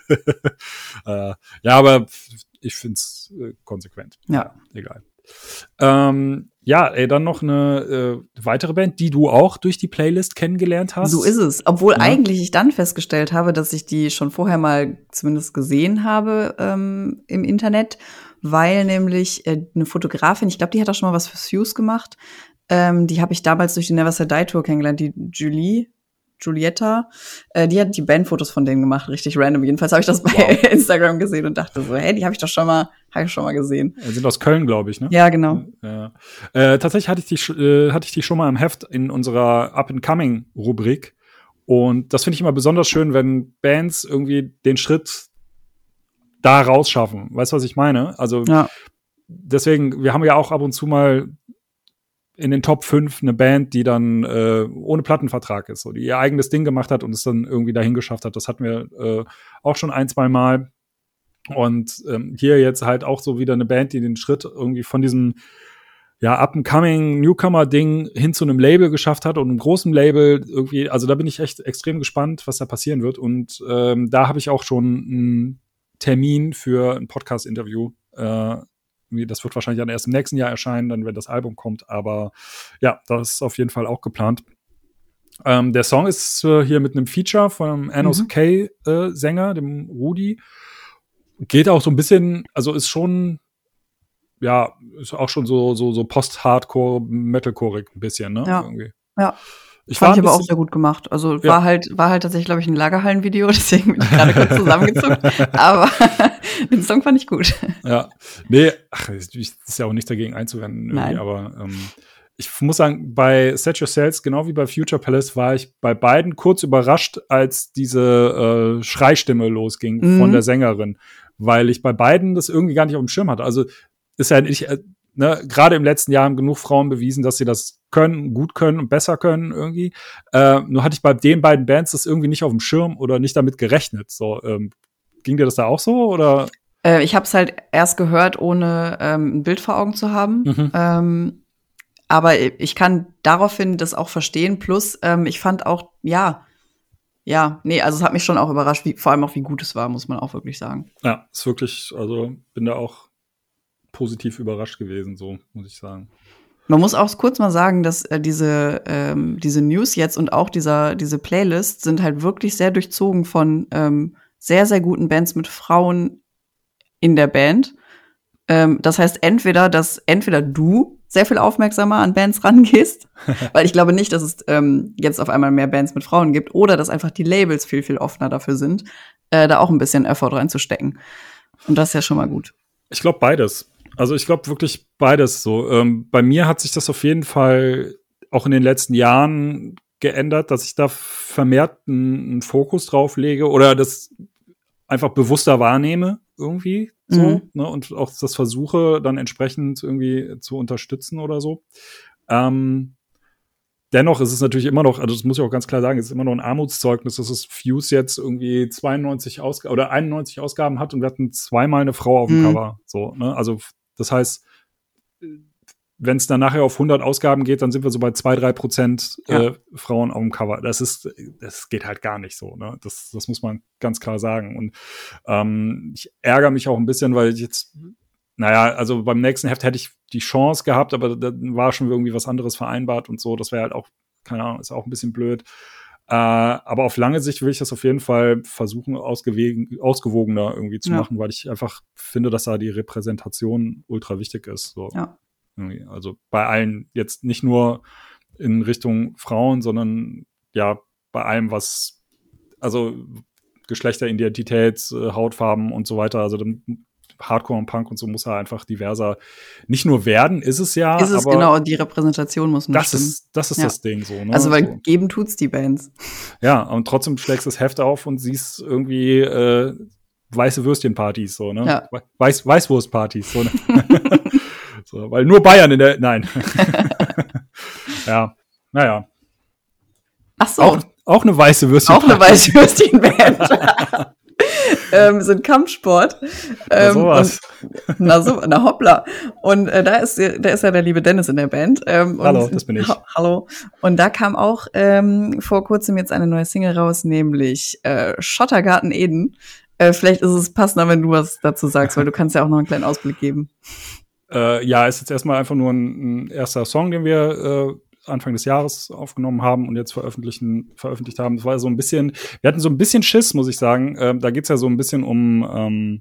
Speaker 1: äh, ja, aber ich find's äh, konsequent.
Speaker 2: Ja.
Speaker 1: Egal. Ähm, ja, ey, dann noch eine äh, weitere Band, die du auch durch die Playlist kennengelernt hast.
Speaker 2: So ist es. Obwohl ja. eigentlich ich dann festgestellt habe, dass ich die schon vorher mal zumindest gesehen habe ähm, im Internet, weil nämlich äh, eine Fotografin, ich glaube, die hat auch schon mal was für Fuse gemacht, ähm, die habe ich damals durch die Never Say Die Tour kennengelernt, die Julie. Giulietta, äh, die hat die Bandfotos von denen gemacht, richtig random. Jedenfalls habe ich das bei wow. Instagram gesehen und dachte so, hey, die habe ich doch schon mal, habe ich schon mal gesehen.
Speaker 1: Die sind aus Köln, glaube ich, ne?
Speaker 2: Ja, genau.
Speaker 1: Ja. Äh, tatsächlich hatte ich die, äh, hatte ich die schon mal im Heft in unserer Up-and-Coming-Rubrik. Und das finde ich immer besonders schön, wenn Bands irgendwie den Schritt da rausschaffen. Weißt du, was ich meine? Also
Speaker 2: ja.
Speaker 1: deswegen, wir haben ja auch ab und zu mal in den Top fünf eine Band, die dann äh, ohne Plattenvertrag ist, so, die ihr eigenes Ding gemacht hat und es dann irgendwie dahin geschafft hat. Das hatten wir äh, auch schon ein, zwei Mal. Und ähm, hier jetzt halt auch so wieder eine Band, die den Schritt irgendwie von diesem ja up-and-coming Newcomer-Ding hin zu einem Label geschafft hat und einem großen Label irgendwie. Also da bin ich echt extrem gespannt, was da passieren wird. Und ähm, da habe ich auch schon einen Termin für ein Podcast-Interview. Äh, Das wird wahrscheinlich dann erst im nächsten Jahr erscheinen, dann wenn das Album kommt. Aber ja, das ist auf jeden Fall auch geplant. Ähm, der Song ist äh, hier mit einem Feature von einem N O S K-Sänger, äh, dem Rudi. Geht auch so ein bisschen, also ist schon ja, ist auch schon so, so, so Post-Hardcore, Metalcore ein bisschen, ne?
Speaker 2: Ja.
Speaker 1: Irgendwie.
Speaker 2: Ja.
Speaker 1: Ich
Speaker 2: Fand
Speaker 1: war
Speaker 2: ich
Speaker 1: ein
Speaker 2: aber auch
Speaker 1: bisschen-
Speaker 2: sehr gut gemacht. Also
Speaker 1: Ja.
Speaker 2: war halt, war halt tatsächlich, glaube ich, ein Lagerhallen-Video, deswegen bin ich gerade kurz zusammengezuckt. Aber den Song fand ich gut.
Speaker 1: Ja, nee, ach, es ist ja auch nicht dagegen einzuwenden, irgendwie,
Speaker 2: Nein.
Speaker 1: aber ähm, ich muss sagen, bei Set Your Sails, genau wie bei Future Palace, war ich bei beiden kurz überrascht, als diese äh, Schreistimme losging
Speaker 2: Mhm.
Speaker 1: von der Sängerin, weil ich bei beiden das irgendwie gar nicht auf dem Schirm hatte. Also ist ja nicht, äh, ne, gerade im letzten Jahr haben genug Frauen bewiesen, dass sie das können, gut können und besser können irgendwie. Äh, nur hatte ich bei den beiden Bands das irgendwie nicht auf dem Schirm oder nicht damit gerechnet. So, ähm, ging dir das da auch so oder?
Speaker 2: Äh, ich habe es halt erst gehört, ohne ähm, ein Bild vor Augen zu haben.
Speaker 1: Mhm.
Speaker 2: Ähm, aber ich kann daraufhin das auch verstehen. Plus, ähm, ich fand auch, ja, ja, nee, also es hat mich schon auch überrascht, wie, vor allem auch wie gut es war, muss man auch wirklich sagen.
Speaker 1: Ja, ist wirklich, also bin da auch positiv überrascht gewesen, so muss ich sagen.
Speaker 2: Man muss auch kurz mal sagen, dass äh, diese, ähm, diese News jetzt und auch dieser, diese Playlist sind halt wirklich sehr durchzogen von ähm, sehr, sehr guten Bands mit Frauen in der Band. Ähm, das heißt entweder, dass entweder du sehr viel aufmerksamer an Bands rangehst, weil ich glaube nicht, dass es ähm, jetzt auf einmal mehr Bands mit Frauen gibt, oder dass einfach die Labels viel, viel offener dafür sind, äh, da auch ein bisschen Effort reinzustecken. Und das ist ja schon mal gut.
Speaker 1: Ich glaube beides. Also ich glaube wirklich beides so. Ähm, bei mir hat sich das auf jeden Fall auch in den letzten Jahren geändert, dass ich da vermehrt einen, einen Fokus drauf lege oder das einfach bewusster wahrnehme irgendwie so,
Speaker 2: Mhm.
Speaker 1: ne, und auch das versuche dann entsprechend irgendwie zu unterstützen oder so. Ähm, dennoch ist es natürlich immer noch, also das muss ich auch ganz klar sagen, es ist immer noch ein Armutszeugnis, dass es Fuse jetzt irgendwie zweiundneunzig Ausgaben oder einundneunzig Ausgaben hat und wir hatten zweimal eine Frau auf dem
Speaker 2: Mhm.
Speaker 1: Cover. So, ne? Also das heißt, wenn es dann nachher auf hundert Ausgaben geht, dann sind wir so bei zwei, drei Prozent äh,
Speaker 2: Ja.
Speaker 1: Frauen auf dem Cover. Das ist, das geht halt gar nicht so. Ne? Das, das muss man ganz klar sagen. Und ähm, ich ärgere mich auch ein bisschen, weil ich jetzt, naja, also beim nächsten Heft hätte ich die Chance gehabt, aber da war schon irgendwie was anderes vereinbart und so. Das wäre halt auch, keine Ahnung, ist auch ein bisschen blöd. Äh, aber auf lange Sicht will ich das auf jeden Fall versuchen, ausgewogen, ausgewogener irgendwie zu
Speaker 2: Ja.
Speaker 1: machen, weil ich einfach finde, dass da die Repräsentation ultra wichtig ist. So.
Speaker 2: Ja.
Speaker 1: Irgendwie. Also bei allen, jetzt nicht nur in Richtung Frauen, sondern ja, bei allem, was, also Geschlechteridentität, äh, Hautfarben und so weiter, also dann Hardcore und Punk und so muss er einfach diverser nicht nur werden, ist es ja,
Speaker 2: Ist es
Speaker 1: aber
Speaker 2: genau, die Repräsentation muss nur
Speaker 1: das
Speaker 2: stimmen.
Speaker 1: ist, das ist
Speaker 2: Ja.
Speaker 1: das Ding so, ne?
Speaker 2: Also, weil
Speaker 1: so.
Speaker 2: geben tut's die Bands.
Speaker 1: Ja, und trotzdem schlägst du das Heft auf und siehst irgendwie äh, weiße Würstchenpartys, so, ne?
Speaker 2: Ja.
Speaker 1: Weiß, Weißwurstpartys, so, ne? So, weil nur Bayern in der, nein. Ja, naja.
Speaker 2: Ach so,
Speaker 1: Auch, auch eine weiße Würstchenparty.
Speaker 2: auch eine Weißwürstchenband. ähm, sind Kampfsport.
Speaker 1: Na, sowas.
Speaker 2: Und, na so, na hoppla. Und äh, da ist da ist ja der liebe Dennis in der Band. Ähm, und,
Speaker 1: Hallo, das bin ich.
Speaker 2: Ha hallo. Und da kam auch ähm, vor kurzem jetzt eine neue Single raus, nämlich äh, Schottergarten Eden. Äh, vielleicht ist es passender, wenn du was dazu sagst, weil du kannst ja auch noch einen kleinen Ausblick geben.
Speaker 1: Äh, ja, ist jetzt erstmal einfach nur ein, ein erster Song, den wir äh, Anfang des Jahres aufgenommen haben und jetzt veröffentlichen, veröffentlicht haben. Das war so ein bisschen, wir hatten so ein bisschen Schiss, muss ich sagen. Ähm, da geht's ja so ein bisschen um ähm,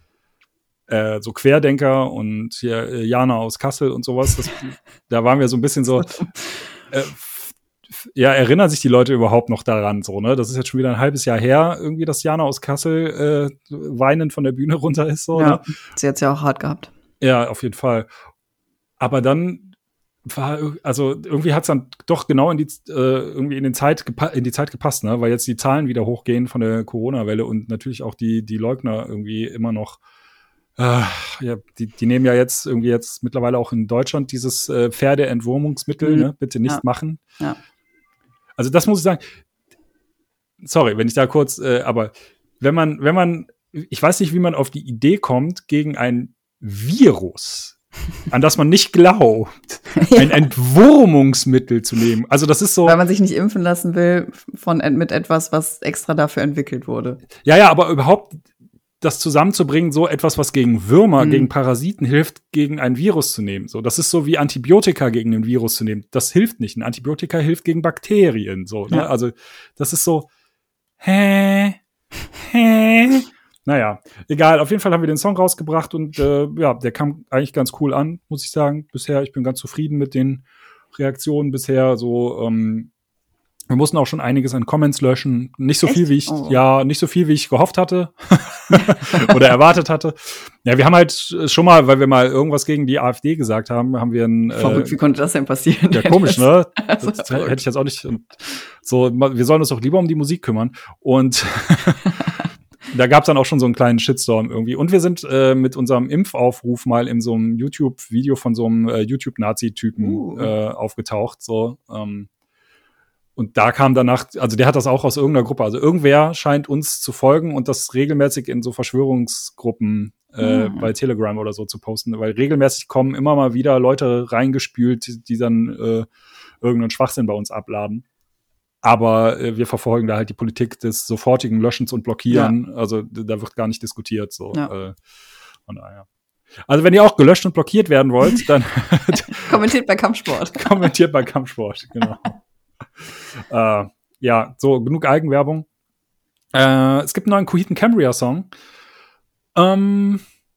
Speaker 1: äh, so Querdenker und hier äh, Jana aus Kassel und sowas. Das, da waren wir so ein bisschen so, äh, f- f- ja, erinnern sich die Leute überhaupt noch daran, so, ne? Das ist jetzt schon wieder ein halbes Jahr her, irgendwie, dass Jana aus Kassel äh, weinend von der Bühne runter ist, so,
Speaker 2: Ja,
Speaker 1: ne?
Speaker 2: sie hat's ja auch hart gehabt.
Speaker 1: Ja, auf jeden Fall. Aber dann war, ir- also irgendwie hat's dann doch genau in die, äh, irgendwie in den Zeit gepa- in die Zeit gepasst, ne? Weil jetzt die Zahlen wieder hochgehen von der Corona-Welle und natürlich auch die, die Leugner irgendwie immer noch, äh, ja, die, die nehmen ja jetzt irgendwie jetzt mittlerweile auch in Deutschland dieses äh, Pferdeentwurmungsmittel,
Speaker 2: Mhm.
Speaker 1: ne? Bitte nicht
Speaker 2: Ja.
Speaker 1: machen.
Speaker 2: Ja.
Speaker 1: Also das muss ich sagen. Sorry, wenn ich da kurz, äh, aber wenn man, wenn man, ich weiß nicht, wie man auf die Idee kommt, gegen ein Virus, an das man nicht glaubt, ein Entwurmungsmittel zu nehmen. Also das ist so,
Speaker 2: Weil man sich nicht impfen lassen will von mit etwas, was extra dafür entwickelt wurde.
Speaker 1: ja, ja, aber überhaupt das zusammenzubringen, so etwas, was gegen Würmer,
Speaker 2: Mhm.
Speaker 1: gegen Parasiten hilft, gegen ein Virus zu nehmen. So, das ist so wie Antibiotika gegen ein Virus zu nehmen. Das hilft nicht. Ein Antibiotika hilft gegen Bakterien. So, ne?
Speaker 2: Ja.
Speaker 1: Also das ist so, hä, hä. Naja, egal. Auf jeden Fall haben wir den Song rausgebracht und äh, ja, der kam eigentlich ganz cool an, muss ich sagen. Bisher, ich bin ganz zufrieden mit den Reaktionen bisher. So, ähm, wir mussten auch schon einiges an Comments löschen. Nicht so
Speaker 2: Echt?
Speaker 1: viel, wie ich,
Speaker 2: Oh.
Speaker 1: ja, nicht so viel, wie ich gehofft hatte oder erwartet hatte. Ja, wir haben halt schon mal, weil wir mal irgendwas gegen die AfD gesagt haben, haben wir ein
Speaker 2: Verrückt, wie
Speaker 1: äh,
Speaker 2: konnte das denn passieren?
Speaker 1: ja, komisch, ne?
Speaker 2: Das
Speaker 1: Das
Speaker 2: ist verrückt.
Speaker 1: hätte ich jetzt auch nicht. Und so, wir sollen uns doch lieber um die Musik kümmern. Und da gab es dann auch schon so einen kleinen Shitstorm irgendwie. Und wir sind äh, mit unserem Impfaufruf mal in so einem YouTube-Video von so einem äh, YouTube-Nazi-Typen
Speaker 2: Uh.
Speaker 1: äh, aufgetaucht. So, ähm, und da kam danach, also der hat das auch aus irgendeiner Gruppe. Also irgendwer scheint uns zu folgen und das regelmäßig in so Verschwörungsgruppen äh,
Speaker 2: Mhm.
Speaker 1: bei Telegram oder so zu posten. Weil regelmäßig kommen immer mal wieder Leute reingespült, die, die dann äh, irgendeinen Schwachsinn bei uns abladen. Aber äh, wir verfolgen da halt die Politik des sofortigen Löschens und Blockieren. Ja. Also da wird gar nicht diskutiert. So. Ja. Äh, von daher. Also wenn ihr auch gelöscht und blockiert werden wollt, dann
Speaker 2: kommentiert bei Kampfsport.
Speaker 1: kommentiert bei Kampfsport, genau. äh, ja, so, genug Eigenwerbung. Äh, es gibt einen neuen Coheed and Cambria-Song. Ähm,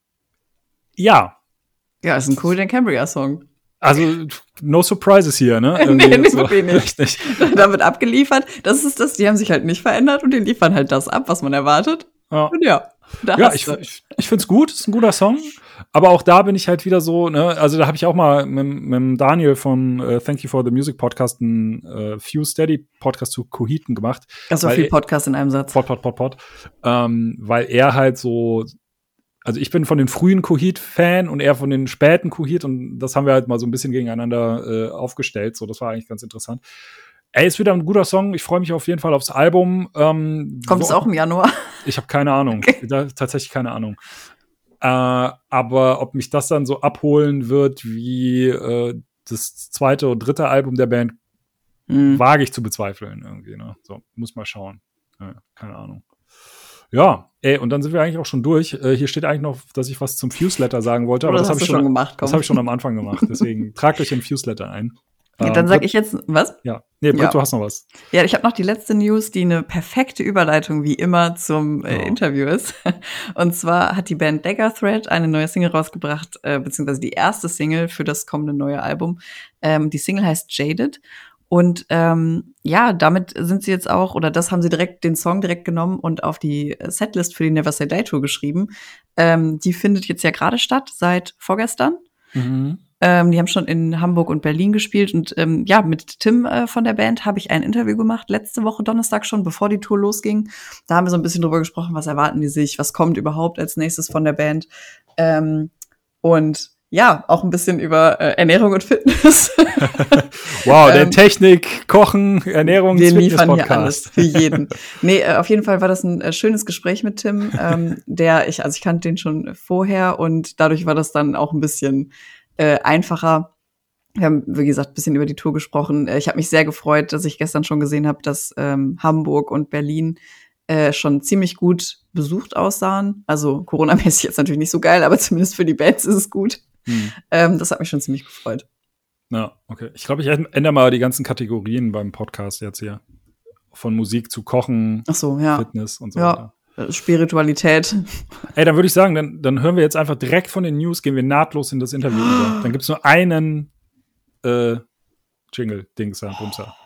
Speaker 1: ja.
Speaker 2: Ja, ist ein Coheed and Cambria-Song.
Speaker 1: Also, no surprises hier, ne?
Speaker 2: Nee, nee,
Speaker 1: so,
Speaker 2: wirklich nicht. nicht. Da wird abgeliefert. Das ist das, die haben sich halt nicht verändert und die liefern halt das ab, was man erwartet.
Speaker 1: Ja.
Speaker 2: Und ja, da
Speaker 1: ja
Speaker 2: hast
Speaker 1: ich,
Speaker 2: du.
Speaker 1: ich, ich find's gut, ist ein guter Song. Aber auch da bin ich halt wieder so, ne, also da habe ich auch mal mit, mit Daniel von uh, Thank You for the Music Podcast einen uh, Few Steady Podcast zu Coheed gemacht.
Speaker 2: Also viel Podcast in einem Satz.
Speaker 1: Pod, pod, pod, pod. Ähm, weil er halt so, also ich bin von den frühen Coheed-Fan und er von den späten Coheed und das haben wir halt mal so ein bisschen gegeneinander äh, aufgestellt. So, das war eigentlich ganz interessant. Ey, ist wieder ein guter Song. Ich freue mich auf jeden Fall aufs Album. Ähm,
Speaker 2: Kommt es auch im Januar?
Speaker 1: Ich habe keine Ahnung. Okay. Da, tatsächlich keine Ahnung. Äh, aber ob mich das dann so abholen wird wie äh, das zweite oder dritte Album der Band, hm. wage ich zu bezweifeln irgendwie. Ne? So, muss mal schauen. Ja, keine Ahnung. Ja, ey, und dann sind wir eigentlich auch schon durch. Äh, hier steht eigentlich noch, dass ich was zum Fuse-Letter sagen wollte, aber das, das habe ich schon
Speaker 2: gemacht.
Speaker 1: Das habe ich schon am Anfang gemacht. Deswegen tragt euch den Fuse-Letter ein.
Speaker 2: Ja, dann sag ich jetzt, was?
Speaker 1: Ja, nee, Britt, ja. Du hast noch was.
Speaker 2: Ja, ich habe noch die letzte News, die eine perfekte Überleitung wie immer zum äh, oh. Interview ist. Und zwar hat die Band Dagger Thread eine neue Single rausgebracht, äh, beziehungsweise die erste Single für das kommende neue Album. Ähm, die Single heißt Jaded. Und ähm, ja, damit sind sie jetzt auch, oder das haben sie direkt, den Song direkt genommen und auf die Setlist für die Never Say Die Tour geschrieben. Ähm, die findet jetzt ja gerade statt, seit vorgestern.
Speaker 1: Mhm.
Speaker 2: Ähm, die haben schon in Hamburg und Berlin gespielt und ähm, ja, mit Tim äh, von der Band habe ich ein Interview gemacht, letzte Woche Donnerstag schon, bevor die Tour losging. Da haben wir so ein bisschen drüber gesprochen, was erwarten die sich, was kommt überhaupt als nächstes von der Band. Ähm, und ja, auch ein bisschen über äh, Ernährung und Fitness.
Speaker 1: Wow, der ähm, Technik, Kochen, Ernährung,
Speaker 2: wir liefern hier alles für jeden. Nee, äh, auf jeden Fall war das ein äh, schönes Gespräch mit Tim, ähm, der ich, also ich kannte den schon vorher und dadurch war das dann auch ein bisschen Äh, einfacher. Wir haben, wie gesagt, ein bisschen über die Tour gesprochen. Äh, ich habe mich sehr gefreut, dass ich gestern schon gesehen habe, dass ähm, Hamburg und Berlin äh, schon ziemlich gut besucht aussahen. Also Corona-mäßig jetzt natürlich nicht so geil, aber zumindest für die Bands ist es gut. Hm. Ähm, das hat mich schon ziemlich gefreut.
Speaker 1: Ja, okay. Ich glaube, ich ändere mal die ganzen Kategorien beim Podcast jetzt hier. Von Musik zu Kochen,
Speaker 2: Ach so, ja.
Speaker 1: Fitness und so
Speaker 2: ja.
Speaker 1: weiter.
Speaker 2: Spiritualität.
Speaker 1: Ey, dann würde ich sagen, dann, dann hören wir jetzt einfach direkt von den News, gehen wir nahtlos in das Interview über. Dann gibt's nur einen äh, Jingle, Dingser, Bumser.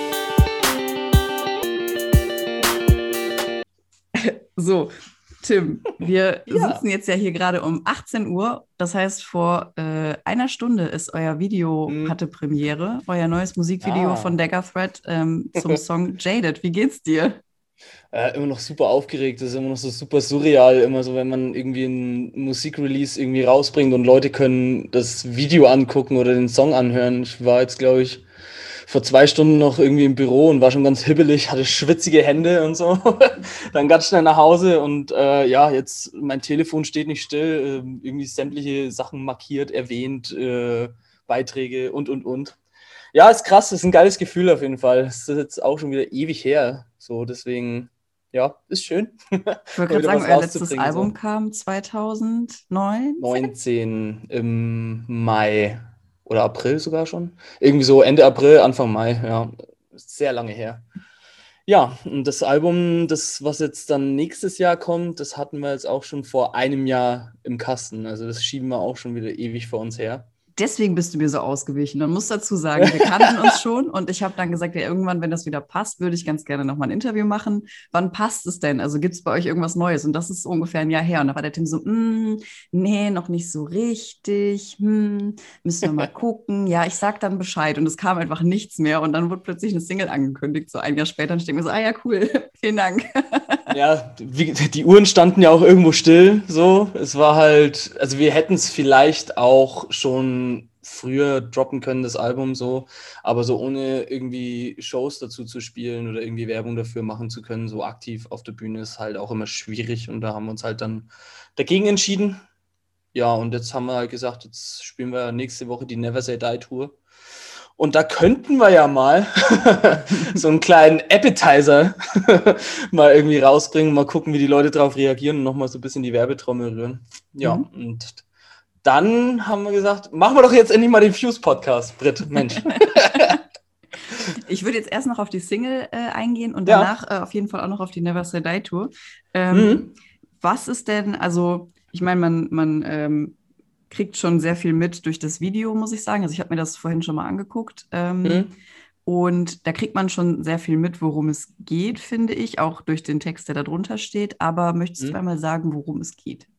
Speaker 2: So, Tim, wir ja. sitzen jetzt ja hier gerade um achtzehn Uhr. Das heißt, vor äh, einer Stunde ist euer Video, hm. hatte Premiere, euer neues Musikvideo ah. von Dagger Thread ähm, zum Song Jaded. Wie geht's dir?
Speaker 3: Äh, immer noch super aufgeregt, das ist immer noch so super surreal, immer so, wenn man irgendwie ein Musikrelease irgendwie rausbringt und Leute können das Video angucken oder den Song anhören. Ich war jetzt, glaube ich, vor zwei Stunden noch irgendwie im Büro und war schon ganz hibbelig, hatte schwitzige Hände und so. Dann ganz schnell nach Hause und äh, ja, jetzt mein Telefon steht nicht still, äh, irgendwie sämtliche Sachen markiert, erwähnt, äh, Beiträge und, und, und. Ja, ist krass, ist ein geiles Gefühl auf jeden Fall. Es ist jetzt auch schon wieder ewig her. So, deswegen, ja, ist schön.
Speaker 2: Ich wollte gerade sagen, euer letztes Album so. kam zweitausendneun?
Speaker 3: neunzehn im Mai oder April sogar schon. Irgendwie so Ende April, Anfang Mai, ja. Sehr lange her. Ja, und das Album, das, was jetzt dann nächstes Jahr kommt, das hatten wir jetzt auch schon vor einem Jahr im Kasten. Also das schieben wir auch schon wieder ewig vor uns her.
Speaker 2: Deswegen bist du mir so ausgewichen. Man muss dazu sagen, wir kannten uns schon und ich habe dann gesagt, ja, irgendwann, wenn das wieder passt, würde ich ganz gerne nochmal ein Interview machen. Wann passt es denn? Also gibt es bei euch irgendwas Neues? Und das ist ungefähr ein Jahr her. Und da war der Tim so, mm, nee, noch nicht so richtig. Hm, müssen wir mal gucken. Ja, ich sag dann Bescheid. Und es kam einfach nichts mehr. Und dann wurde plötzlich eine Single angekündigt, so ein Jahr später. Und ich denke mir so, ah ja, cool, vielen Dank.
Speaker 3: Ja, wie, die Uhren standen ja auch irgendwo still, so. Es war halt, also wir hätten es vielleicht auch schon früher droppen können, das Album so, aber so ohne irgendwie Shows dazu zu spielen oder irgendwie Werbung dafür machen zu können, so aktiv auf der Bühne ist halt auch immer schwierig und da haben wir uns halt dann dagegen entschieden. Ja, und jetzt haben wir halt gesagt, jetzt spielen wir nächste Woche die Never Say Die Tour. Und da könnten wir ja mal so einen kleinen Appetizer mal irgendwie rausbringen, mal gucken, wie die Leute drauf reagieren und nochmal so ein bisschen die Werbetrommel rühren. Ja, mhm. Und dann haben wir gesagt, machen wir doch jetzt endlich mal den Fuse-Podcast, Britt, Mensch.
Speaker 2: Ich würde jetzt erst noch auf die Single äh, eingehen und danach ja. äh, auf jeden Fall auch noch auf die Never Say Die Tour. Ähm, mhm. Was ist denn, also ich meine, man, man ähm, kriegt schon sehr viel mit durch das Video, muss ich sagen. Also ich habe mir das vorhin schon mal angeguckt. Ähm, mhm. Und da kriegt man schon sehr viel mit, worum es geht, finde ich, auch durch den Text, der da drunter steht. Aber möchtest mhm. du einmal sagen, worum es geht?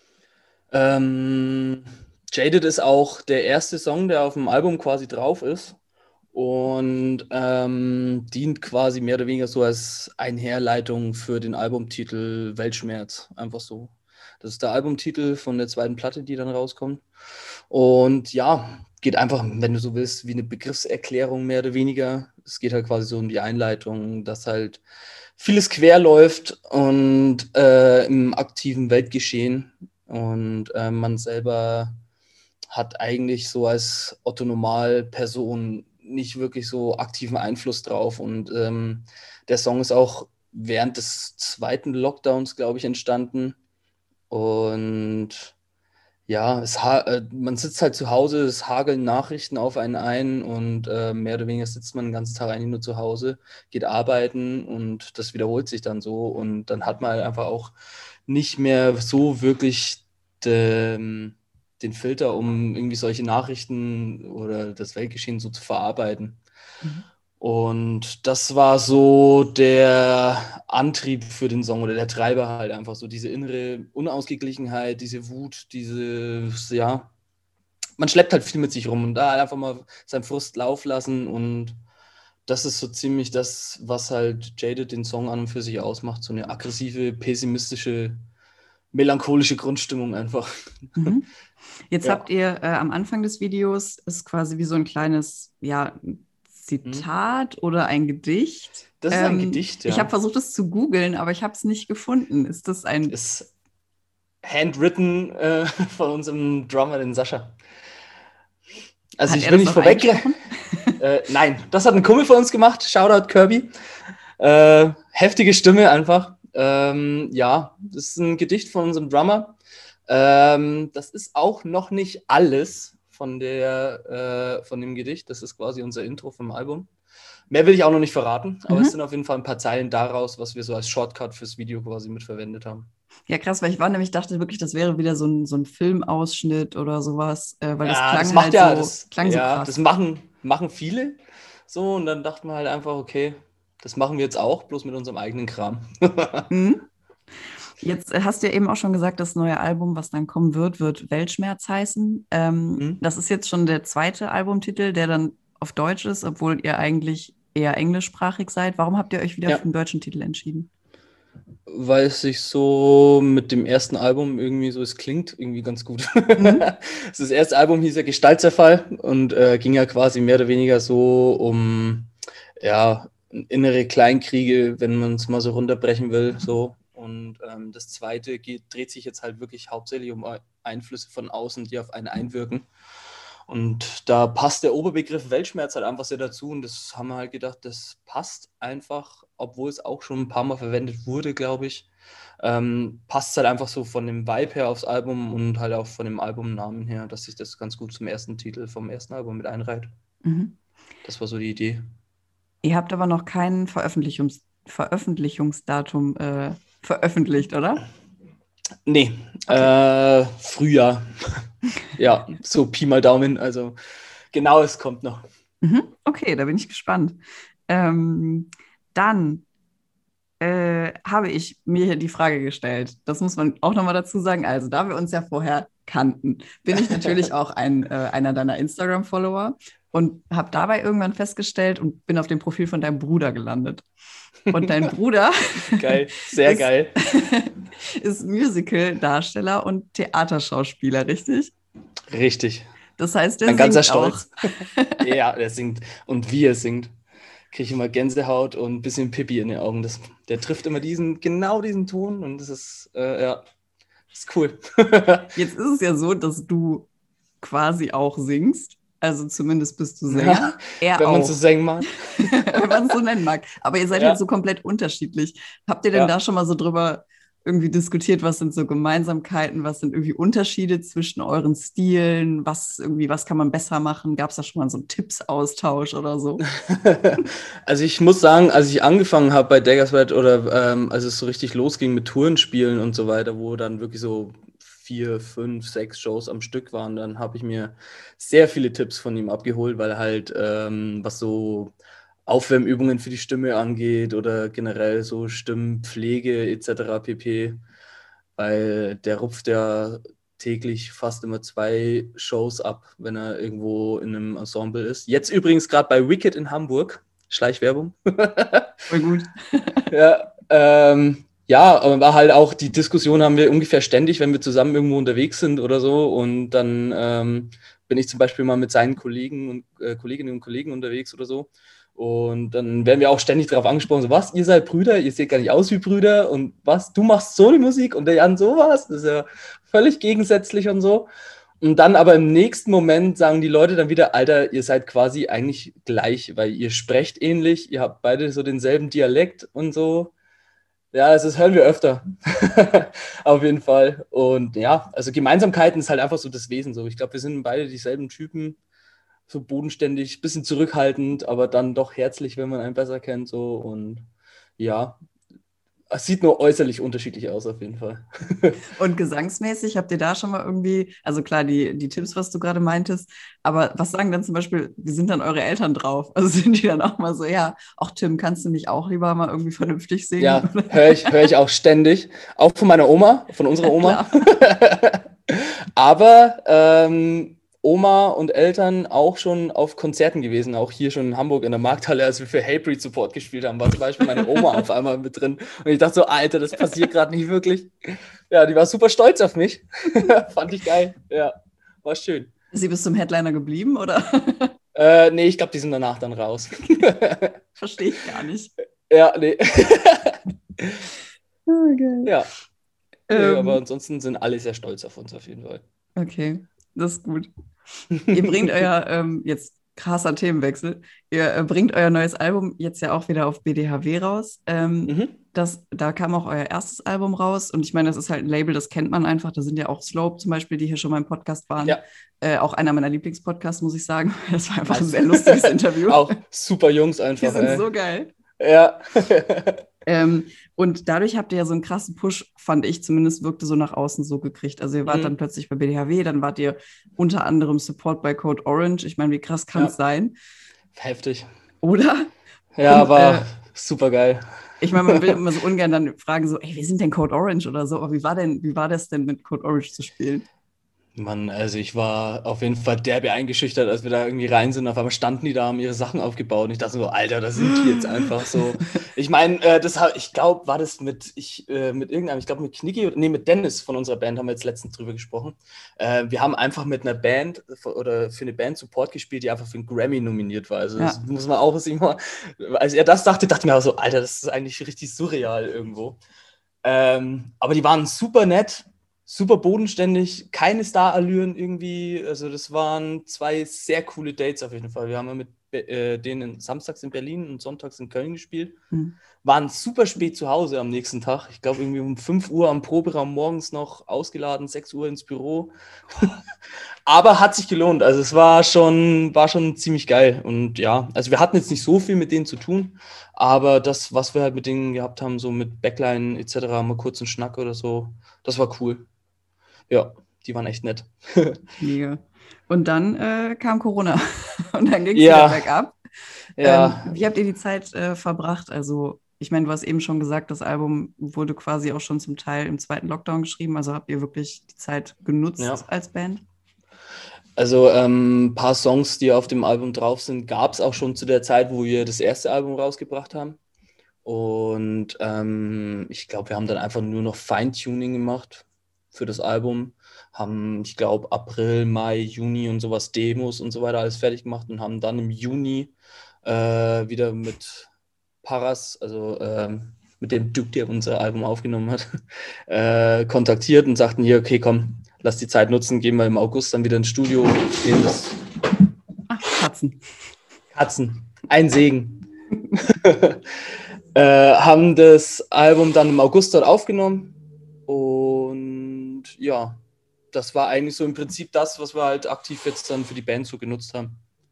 Speaker 3: Ähm, Jaded ist auch der erste Song, der auf dem Album quasi drauf ist. Und ähm, dient quasi mehr oder weniger so als Einherleitung für den Albumtitel Weltschmerz. Einfach so. Das ist der Albumtitel von der zweiten Platte, die dann rauskommt. Und ja, geht einfach, wenn du so willst, wie eine Begriffserklärung mehr oder weniger. Es geht halt quasi so um die Einleitung, dass halt vieles quer läuft und äh, im aktiven Weltgeschehen. Und äh, man selber hat eigentlich so als Otto-Normal-Person nicht wirklich so aktiven Einfluss drauf. Und ähm, der Song ist auch während des zweiten Lockdowns, glaube ich, entstanden. Und ja, es ha- äh, man sitzt halt zu Hause, es hageln Nachrichten auf einen ein und äh, mehr oder weniger sitzt man den ganzen Tag eigentlich nur zu Hause, geht arbeiten und das wiederholt sich dann so. Und dann hat man halt einfach auch nicht mehr so wirklich de, den Filter, um irgendwie solche Nachrichten oder das Weltgeschehen so zu verarbeiten. Mhm. Und das war so der Antrieb für den Song oder der Treiber halt einfach so, diese innere Unausgeglichenheit, diese Wut, diese, ja, man schleppt halt viel mit sich rum und da halt einfach mal seinen Frust laufen lassen und das ist so ziemlich das, was halt Jaded den Song an und für sich ausmacht, so eine aggressive, pessimistische, melancholische Grundstimmung einfach.
Speaker 2: Mhm. Jetzt ja. habt ihr äh, am Anfang des Videos ist quasi wie so ein kleines, ja, Zitat hm. oder ein Gedicht.
Speaker 3: Das ist ähm, ein Gedicht, ja.
Speaker 2: Ich habe versucht, es zu googeln, aber ich habe es nicht gefunden. Ist das ein...
Speaker 3: Ist handwritten äh, von unserem Drummer, den Sascha. Also hat ich will nicht vorweg... äh, nein, das hat ein Kumpel von uns gemacht. Shoutout Kirby. Äh, heftige Stimme einfach. Ähm, ja, das ist ein Gedicht von unserem Drummer. Ähm, das ist auch noch nicht alles von, der, äh, von dem Gedicht. Das ist quasi unser Intro vom Album. Mehr will ich auch noch nicht verraten, aber mhm. es sind auf jeden Fall ein paar Zeilen daraus, was wir so als Shortcut fürs Video quasi mitverwendet haben.
Speaker 2: Ja, krass, weil ich war nämlich, dachte wirklich, das wäre wieder so ein, so ein Filmausschnitt oder sowas, äh, weil das
Speaker 3: ja,
Speaker 2: klang
Speaker 3: das macht
Speaker 2: halt
Speaker 3: ja,
Speaker 2: so,
Speaker 3: das,
Speaker 2: klang so
Speaker 3: ja,
Speaker 2: krass.
Speaker 3: Das machen, machen viele so und dann dachten wir halt einfach, okay, das machen wir jetzt auch, bloß mit unserem eigenen Kram.
Speaker 2: mhm. Jetzt hast du ja eben auch schon gesagt, das neue Album, was dann kommen wird, wird Weltschmerz heißen. Ähm, mhm. Das ist jetzt schon der zweite Albumtitel, der dann auf Deutsch ist, obwohl ihr eigentlich eher englischsprachig seid. Warum habt ihr euch wieder ja. für den deutschen Titel entschieden?
Speaker 3: Weil es sich so mit dem ersten Album irgendwie so, es klingt irgendwie ganz gut. Mhm. Das erste Album hieß ja Gestaltzerfall und äh, ging ja quasi mehr oder weniger so um ja, innere Kleinkriege, wenn man es mal so runterbrechen will, so. Und ähm, das zweite geht, dreht sich jetzt halt wirklich hauptsächlich um Einflüsse von außen, die auf einen einwirken. Und da passt der Oberbegriff Weltschmerz halt einfach sehr dazu. Und das haben wir halt gedacht, das passt einfach, obwohl es auch schon ein paar Mal verwendet wurde, glaube ich. Ähm, passt halt einfach so von dem Vibe her aufs Album und halt auch von dem Albumnamen her, dass sich das ganz gut zum ersten Titel vom ersten Album mit einreiht. Mhm. Das war so die Idee.
Speaker 2: Ihr habt aber noch kein Veröffentlichungs- Veröffentlichungsdatum äh, veröffentlicht, oder?
Speaker 3: Nee, okay. äh, Frühjahr. Ja, so Pi mal Daumen. Also genau, es kommt noch.
Speaker 2: Mhm, okay, da bin ich gespannt. Ähm, dann äh, habe ich mir hier die Frage gestellt. Das muss man auch nochmal dazu sagen. Also, da wir uns ja vorher kannten, bin ich natürlich auch ein, äh, einer deiner Instagram-Follower und habe dabei irgendwann festgestellt und bin auf dem Profil von deinem Bruder gelandet. Und dein Bruder
Speaker 3: geil, sehr
Speaker 2: ist,
Speaker 3: geil.
Speaker 2: ist Musical-Darsteller und Theaterschauspieler, richtig?
Speaker 3: Richtig.
Speaker 2: Das heißt, der
Speaker 3: Mein
Speaker 2: singt
Speaker 3: ganzer
Speaker 2: auch.
Speaker 3: Stolz. Ja, der singt. Und wie er singt, kriege ich immer Gänsehaut und ein bisschen Pipi in den Augen. Das, der trifft immer diesen, genau diesen Ton und das ist, äh, ja, das ist cool.
Speaker 2: Jetzt ist es ja so, dass du quasi auch singst. Also zumindest bist du Sänger.
Speaker 3: Ja,
Speaker 2: er
Speaker 3: wenn man
Speaker 2: auch.
Speaker 3: so singen mag.
Speaker 2: Wenn man es so nennen mag. Aber ihr seid
Speaker 3: Ja.
Speaker 2: halt so komplett unterschiedlich. Habt ihr denn
Speaker 3: Ja.
Speaker 2: da schon mal so drüber irgendwie diskutiert, was sind so Gemeinsamkeiten, was sind irgendwie Unterschiede zwischen euren Stilen, was irgendwie, was kann man besser machen? Gab es da schon mal so einen Tippsaustausch oder so?
Speaker 3: Also ich muss sagen, als ich angefangen habe bei Daggersword oder ähm, als es so richtig losging mit Tourenspielen und so weiter, wo dann wirklich so vier, fünf, sechs Shows am Stück waren, dann habe ich mir sehr viele Tipps von ihm abgeholt, weil halt ähm, was so Aufwärmübungen für die Stimme angeht oder generell so Stimmpflege et cetera pp. Weil der rupft ja täglich fast immer zwei Shows ab, wenn er irgendwo in einem Ensemble ist. Jetzt übrigens gerade bei Wicked in Hamburg. Schleichwerbung.
Speaker 2: Voll gut.
Speaker 3: Ja, ähm, ja, aber war halt auch, die Diskussion haben wir ungefähr ständig, wenn wir zusammen irgendwo unterwegs sind oder so. Und dann ähm, bin ich zum Beispiel mal mit seinen Kollegen und äh, Kolleginnen und Kollegen unterwegs oder so. Und dann werden wir auch ständig darauf angesprochen, so was, ihr seid Brüder, ihr seht gar nicht aus wie Brüder und was, du machst Solo-Musik und der Jan sowas, das ist ja völlig gegensätzlich und so. Und dann aber im nächsten Moment sagen die Leute dann wieder, Alter, ihr seid quasi eigentlich gleich, weil ihr sprecht ähnlich, ihr habt beide so denselben Dialekt und so. Ja, das, das hören wir öfter. Auf jeden Fall. Und ja, also Gemeinsamkeiten ist halt einfach so das Wesen so. Ich glaube, wir sind beide dieselben Typen, so bodenständig, bisschen zurückhaltend, aber dann doch herzlich, wenn man einen besser kennt so. Und ja, es sieht nur äußerlich unterschiedlich aus auf jeden Fall.
Speaker 2: Und gesangsmäßig habt ihr da schon mal irgendwie, also klar, die, die Tipps, was du gerade meintest, aber was sagen dann zum Beispiel, wie sind dann eure Eltern drauf? Also sind die dann auch mal so, ja, ach Tim, kannst du nicht auch lieber mal irgendwie vernünftig singen?
Speaker 3: Ja, höre ich, hör ich auch ständig. Auch von meiner Oma, von unserer Oma. Aber ähm, Oma und Eltern auch schon auf Konzerten gewesen, auch hier schon in Hamburg in der Markthalle, als wir für Hatebreed Support gespielt haben, war zum Beispiel meine Oma auf einmal mit drin. Und ich dachte so, Alter, das passiert gerade nicht wirklich. Ja, die war super stolz auf mich. Fand ich geil. Ja, war schön.
Speaker 2: Ist sie bis zum Headliner geblieben, oder?
Speaker 3: Äh, nee, ich glaube, die sind danach dann raus.
Speaker 2: Verstehe ich gar nicht.
Speaker 3: Ja, nee.
Speaker 2: Okay.
Speaker 3: Ja. Nee,
Speaker 2: Ähm,
Speaker 3: aber ansonsten sind alle sehr stolz auf uns auf jeden Fall.
Speaker 2: Okay, das ist gut. Ihr bringt euer, ähm, jetzt krasser Themenwechsel, ihr äh, bringt euer neues Album jetzt ja auch wieder auf B D H W raus. Ähm,
Speaker 3: Mhm.
Speaker 2: das, da kam auch euer erstes Album raus und ich meine, das ist halt ein Label, das kennt man einfach. Da sind ja auch Slope zum Beispiel, die hier schon mal im Podcast waren.
Speaker 3: Ja.
Speaker 2: Äh, auch einer meiner Lieblingspodcasts, muss ich sagen. Das war einfach ein sehr lustiges Interview.
Speaker 3: Auch super Jungs einfach.
Speaker 2: Die sind
Speaker 3: ey.
Speaker 2: so geil.
Speaker 3: Ja.
Speaker 2: Ähm, und dadurch habt ihr ja so einen krassen Push, fand ich zumindest, wirkte so nach außen so gekriegt. Also ihr wart
Speaker 3: Mhm.
Speaker 2: dann plötzlich bei B D H W, dann wart ihr unter anderem Support bei Code Orange. Ich meine, wie krass kann es
Speaker 3: Ja.
Speaker 2: sein?
Speaker 3: Heftig.
Speaker 2: Oder?
Speaker 3: Ja,
Speaker 2: Und,
Speaker 3: war
Speaker 2: äh,
Speaker 3: super geil.
Speaker 2: Ich meine, man will immer so ungern dann fragen, so, ey, wie sind denn Code Orange oder so? Aber wie war denn, wie war das denn mit Code Orange zu spielen?
Speaker 3: Mann, also ich war auf jeden Fall derbe eingeschüchtert, als wir da irgendwie rein sind. Auf einmal standen die da, haben ihre Sachen aufgebaut. Und ich dachte so, Alter, da sind die jetzt einfach so. Ich meine, äh, das hab, ich glaube, war das mit, ich, äh, mit irgendeinem, ich glaube mit Knicki, oder nee, mit Dennis von unserer Band haben wir jetzt letztens drüber gesprochen. Äh, wir haben einfach mit einer Band oder für eine Band Support gespielt, die einfach für einen Grammy nominiert war. Also das
Speaker 2: Ja.
Speaker 3: muss man auch, was ich mal, als er das dachte, dachte ich mir auch so, Alter, das ist eigentlich richtig surreal irgendwo. Ähm, aber die waren super nett. Super bodenständig, keine Star-Allüren irgendwie. Also das waren zwei sehr coole Dates auf jeden Fall. Wir haben ja mit äh, denen samstags in Berlin und sonntags in Köln gespielt.
Speaker 2: Mhm.
Speaker 3: Waren super spät zu Hause am nächsten Tag. Ich glaube, irgendwie um fünf Uhr am Proberaum morgens noch ausgeladen, sechs Uhr ins Büro. Aber hat sich gelohnt. Also es war schon, war schon ziemlich geil. Und ja, also wir hatten jetzt nicht so viel mit denen zu tun, aber das, was wir halt mit denen gehabt haben, so mit Backline et cetera, mal kurz einen Schnack oder so, das war cool. Ja, die waren echt nett.
Speaker 2: Mega. Und dann äh, kam Corona und dann ging es
Speaker 3: Ja.
Speaker 2: wieder bergab.
Speaker 3: Ja,
Speaker 2: Ähm, wie habt ihr die Zeit äh, verbracht? Also, ich meine, du hast eben schon gesagt, das Album wurde quasi auch schon zum Teil im zweiten Lockdown geschrieben. Also habt ihr wirklich die Zeit genutzt
Speaker 3: Ja.
Speaker 2: als Band?
Speaker 3: also ähm, ein paar Songs, die auf dem Album drauf sind, gab es auch schon zu der Zeit, wo wir das erste Album rausgebracht haben. Und ähm, ich glaube, wir haben dann einfach nur noch Feintuning gemacht für das Album. Haben, ich glaube, April, Mai, Juni und sowas, Demos und so weiter alles fertig gemacht und haben dann im Juni äh, wieder mit Paras, also ähm, mit dem Duke, der unser Album aufgenommen hat, äh, kontaktiert und sagten hier, okay, komm, lass die Zeit nutzen, gehen wir im August dann wieder ins Studio, nehmen das
Speaker 2: Ach, Katzen.
Speaker 3: Katzen, ein Segen. äh, haben das Album dann im August dort aufgenommen und ja, das war eigentlich so im Prinzip das, was wir halt aktiv jetzt dann für die Band so genutzt haben.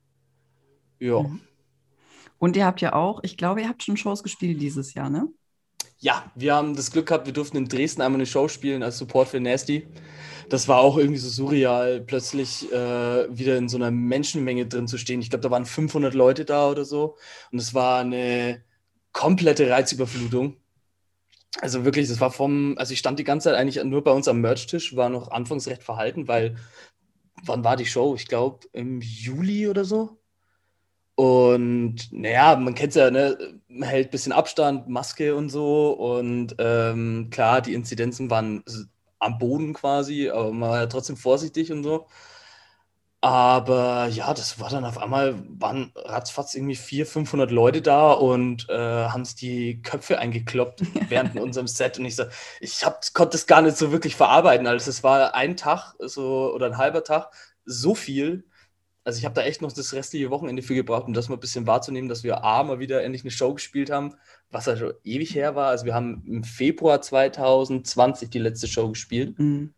Speaker 3: Ja.
Speaker 2: Mhm. Und ihr habt ja auch, ich glaube, ihr habt schon Shows gespielt dieses Jahr, ne?
Speaker 3: Ja, wir haben das Glück gehabt, wir durften in Dresden einmal eine Show spielen als Support für Nasty. Das war auch irgendwie so surreal, plötzlich äh, wieder in so einer Menschenmenge drin zu stehen. Ich glaube, da waren fünfhundert Leute da oder so. Und es war eine komplette Reizüberflutung. Also wirklich, das war vom, also ich stand die ganze Zeit eigentlich nur bei uns am Merch-Tisch, war noch anfangs recht verhalten, weil, wann war die Show? Ich glaube, im Juli oder so. Und naja, man kennt es ja, ne? Man hält ein bisschen Abstand, Maske und so. Und ähm, klar, die Inzidenzen waren s- am Boden quasi, aber man war ja trotzdem vorsichtig und so. Aber ja, das war dann auf einmal, waren ratzfatz irgendwie vierhundert, fünfhundert Leute da und äh, haben sich die Köpfe eingekloppt während unserem Set. Und ich so, ich hab, konnte das gar nicht so wirklich verarbeiten. Also es war ein Tag so oder ein halber Tag, so viel. Also ich habe da echt noch das restliche Wochenende für gebraucht, um das mal ein bisschen wahrzunehmen, dass wir A, mal wieder endlich eine Show gespielt haben, was ja schon ewig her war. Also wir haben im Februar zwanzig zwanzig die letzte Show gespielt.
Speaker 2: Mhm.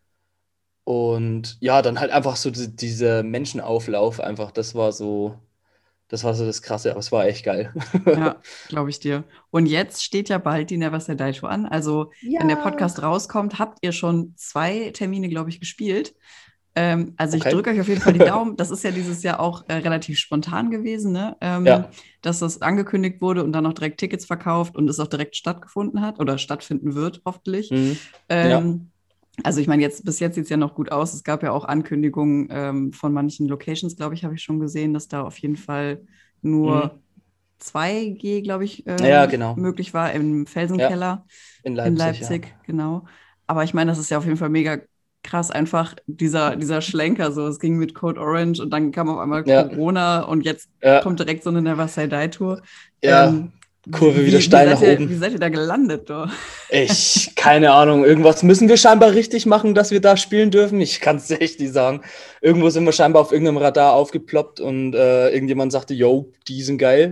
Speaker 3: Und ja, dann halt einfach so die, dieser Menschenauflauf einfach, das war so, das war so das Krasse, aber es war echt geil.
Speaker 2: Ja, glaube ich dir. Und jetzt steht ja bald die Never Say Die Tour an. Also, wenn der Podcast rauskommt, habt ihr schon zwei Termine, glaube ich, gespielt. Ähm, also, ich
Speaker 3: Okay.
Speaker 2: drücke euch auf jeden Fall die Daumen. Das ist ja dieses Jahr auch äh, relativ spontan gewesen, ne? Ähm,
Speaker 3: Ja.
Speaker 2: dass das angekündigt wurde und dann auch direkt Tickets verkauft und es auch direkt stattgefunden hat oder stattfinden wird, hoffentlich.
Speaker 3: Mhm.
Speaker 2: Ähm,
Speaker 3: Ja.
Speaker 2: Also ich meine, jetzt bis jetzt sieht es ja noch gut aus. Es gab ja auch Ankündigungen ähm, von manchen Locations, glaube ich, habe ich schon gesehen, dass da auf jeden Fall nur
Speaker 3: Mhm.
Speaker 2: zwei G, glaube ich, ähm,
Speaker 3: Ja, genau.
Speaker 2: möglich war im Felsenkeller
Speaker 3: In
Speaker 2: in
Speaker 3: Leipzig,
Speaker 2: Leipzig, genau. Aber ich meine, das ist ja auf jeden Fall mega krass, einfach dieser, dieser Schlenker so. Es ging mit Code Orange und dann kam auf einmal
Speaker 3: Ja.
Speaker 2: Corona und jetzt
Speaker 3: Ja.
Speaker 2: kommt direkt so eine Never Say Die Tour.
Speaker 3: Ja,
Speaker 2: Ähm,
Speaker 3: Kurve
Speaker 2: wie,
Speaker 3: wieder
Speaker 2: wie
Speaker 3: steil
Speaker 2: seid
Speaker 3: nach
Speaker 2: ihr,
Speaker 3: oben.
Speaker 2: Wie seid ihr da gelandet, doch?
Speaker 3: Ich, keine Ahnung, irgendwas müssen wir scheinbar richtig machen, dass wir da spielen dürfen. Ich kann es echt nicht sagen. Irgendwo sind wir scheinbar auf irgendeinem Radar aufgeploppt und äh, irgendjemand sagte, yo, die sind geil.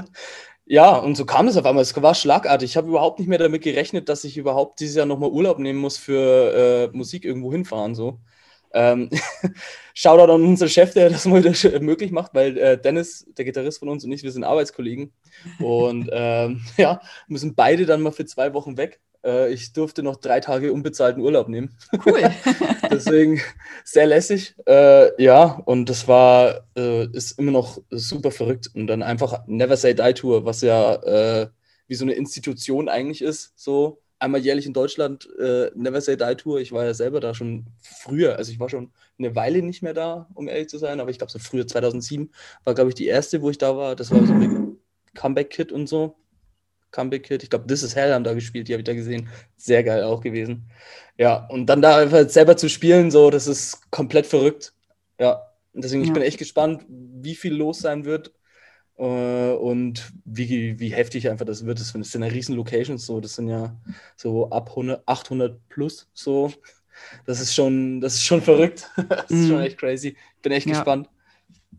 Speaker 3: Ja, und so kam es auf einmal. Es war schlagartig. Ich habe überhaupt nicht mehr damit gerechnet, dass ich überhaupt dieses Jahr nochmal Urlaub nehmen muss für äh, Musik irgendwo hinfahren. So. Ähm, Shoutout an unseren Chef, der das mal wieder möglich macht, weil äh, Dennis, der Gitarrist von uns und ich, wir sind Arbeitskollegen. Und ähm, ja, müssen beide dann mal für zwei Wochen weg. Äh, ich durfte noch drei Tage unbezahlten Urlaub nehmen.
Speaker 2: Cool.
Speaker 3: Deswegen sehr lässig. Äh, ja, und das war, äh, ist immer noch super verrückt. Und dann einfach Never Say Die Tour, was ja äh, wie so eine Institution eigentlich ist. So einmal jährlich in Deutschland, äh, Never Say Die Tour. Ich war ja selber da schon früher. Also ich war schon eine Weile nicht mehr da, um ehrlich zu sein. Aber ich glaube, so früher zweitausendsieben war, glaube ich, die erste, wo ich da war. Das war so eine Comeback-Kid und so. Comeback Kid. Ich glaube, This Is Hell haben da gespielt, die habe ich da gesehen. Sehr geil auch gewesen. Ja, und dann da einfach selber zu spielen, so, das ist komplett verrückt. Ja, und deswegen, ich
Speaker 2: Ja.
Speaker 3: bin echt gespannt, wie viel los sein wird äh, und wie, wie heftig einfach das wird. Das sind ja riesen Locations, so, das sind ja so ab hundert, achthundert plus, so. Das ist schon, das ist schon verrückt. Das ist schon
Speaker 2: Mm.
Speaker 3: echt crazy. Ich bin echt
Speaker 2: Ja.
Speaker 3: gespannt.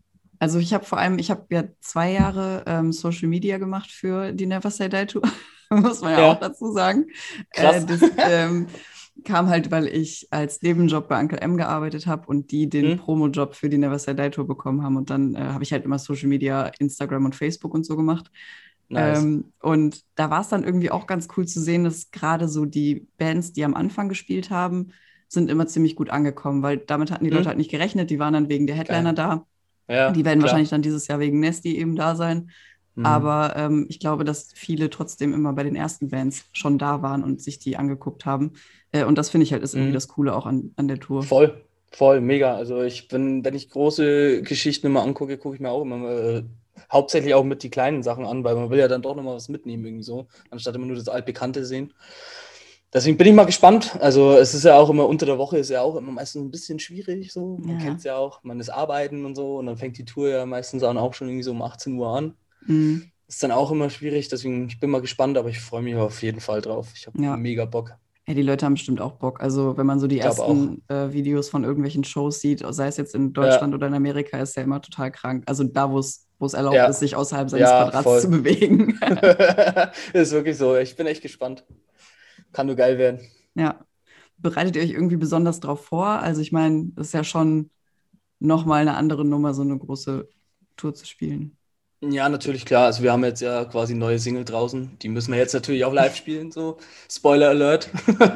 Speaker 2: Also ich habe vor allem, ich habe ja zwei Jahre ähm, Social Media gemacht für die Never Say Die Tour, muss man ja, ja auch dazu sagen.
Speaker 3: Krass.
Speaker 2: Äh, das ähm, kam halt, weil ich als Nebenjob bei Uncle M gearbeitet habe und die den hm. Promo-Job für die Never Say Die Tour bekommen haben. Und dann äh, habe ich halt immer Social Media, Instagram und Facebook und so gemacht. Nice. Ähm, und da war es dann irgendwie auch ganz cool zu sehen, dass gerade so die Bands, die am Anfang gespielt haben, sind immer ziemlich gut angekommen, weil damit hatten die hm. Leute halt nicht gerechnet. Die waren dann wegen der Headliner Geil. da. Ja, die werden klar. wahrscheinlich dann dieses Jahr wegen Nasty eben da sein. Mhm. Aber ähm, ich glaube, dass viele trotzdem immer bei den ersten Bands schon da waren und sich die angeguckt haben. Äh, und das finde ich halt ist mhm. irgendwie das Coole auch an, an der Tour.
Speaker 3: Voll, voll, mega. Also ich bin, wenn ich große Geschichten immer angucke, gucke ich mir auch immer äh, hauptsächlich auch mit die kleinen Sachen an, weil man will ja dann doch nochmal was mitnehmen irgendwie so, anstatt immer nur das Altbekannte sehen. Deswegen bin ich mal gespannt. Also es ist ja auch immer unter der Woche, ist ja auch immer meistens ein bisschen schwierig. So. Man ja. kennt es ja auch, man ist arbeiten und so und dann fängt die Tour ja meistens dann auch schon irgendwie so um achtzehn Uhr an. Mhm. Ist dann auch immer schwierig, deswegen ich bin mal gespannt, aber ich freue mich auf jeden Fall drauf. Ich habe ja. mega Bock.
Speaker 2: Ja, die Leute haben bestimmt auch Bock. Also wenn man so die ersten äh, Videos von irgendwelchen Shows sieht, sei es jetzt in Deutschland ja. oder in Amerika, ist ja immer total krank. Also da, wo es wo es erlaubt ja. ist, sich außerhalb seines ja, Quadrats voll. zu bewegen.
Speaker 3: Ist wirklich so. Ich bin echt gespannt. Kann nur geil werden.
Speaker 2: Ja. Bereitet ihr euch irgendwie besonders drauf vor? Also ich meine, das ist ja schon nochmal eine andere Nummer, so eine große Tour zu spielen.
Speaker 3: Ja, natürlich, klar. Also wir haben jetzt ja quasi neue Single draußen. Die müssen wir jetzt natürlich auch live spielen, so. Spoiler Alert.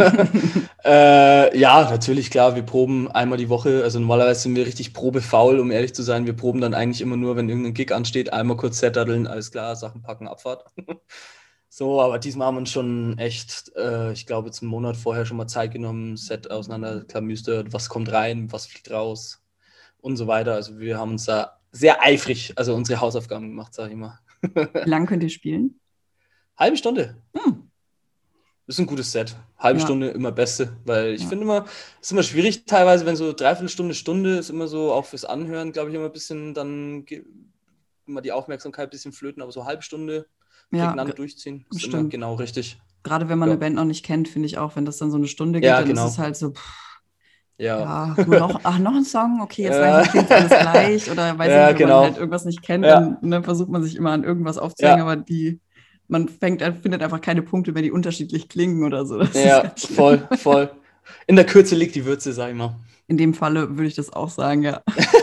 Speaker 3: äh, ja, natürlich, klar. Wir proben einmal die Woche. Also normalerweise sind wir richtig probefaul, um ehrlich zu sein. Wir proben dann eigentlich immer nur, wenn irgendein Gig ansteht, einmal kurz setteln, alles klar, Sachen packen, Abfahrt. So, aber diesmal haben wir uns schon echt, äh, ich glaube, jetzt einen Monat vorher schon mal Zeit genommen, Set auseinanderklamüstert, was kommt rein, was fliegt raus und so weiter. Also wir haben uns da sehr eifrig, also unsere Hausaufgaben gemacht, sage ich mal.
Speaker 2: Wie lange könnt ihr spielen?
Speaker 3: Halbe Stunde. Hm. Das ist ein gutes Set. Halbe ja. Stunde immer Beste, weil ich ja. finde immer, es ist immer schwierig teilweise, wenn so dreiviertel Stunde, Stunde ist immer so, auch fürs Anhören, glaube ich, immer ein bisschen, dann immer die Aufmerksamkeit ein bisschen flöten, aber so halbe Stunde prägnant ja, durchziehen, ist stimmt. immer genau richtig.
Speaker 2: Gerade wenn man ja. eine Band noch nicht kennt, finde ich auch, wenn das dann so eine Stunde geht,
Speaker 3: ja,
Speaker 2: dann
Speaker 3: genau.
Speaker 2: ist es halt so, pff,
Speaker 3: ja,
Speaker 2: ja noch, ach, noch ein Song, okay, jetzt ja. klingt alles gleich, oder weiß
Speaker 3: ja,
Speaker 2: nicht, wenn
Speaker 3: genau.
Speaker 2: man halt irgendwas nicht kennt, ja. dann ne, versucht man sich immer an irgendwas aufzuhängen, ja. aber die, man fängt, findet einfach keine Punkte mehr, die unterschiedlich klingen oder so. Das
Speaker 3: ja, voll, voll. In der Kürze liegt die Würze, sag ich mal.
Speaker 2: In dem Falle würde ich das auch sagen, ja.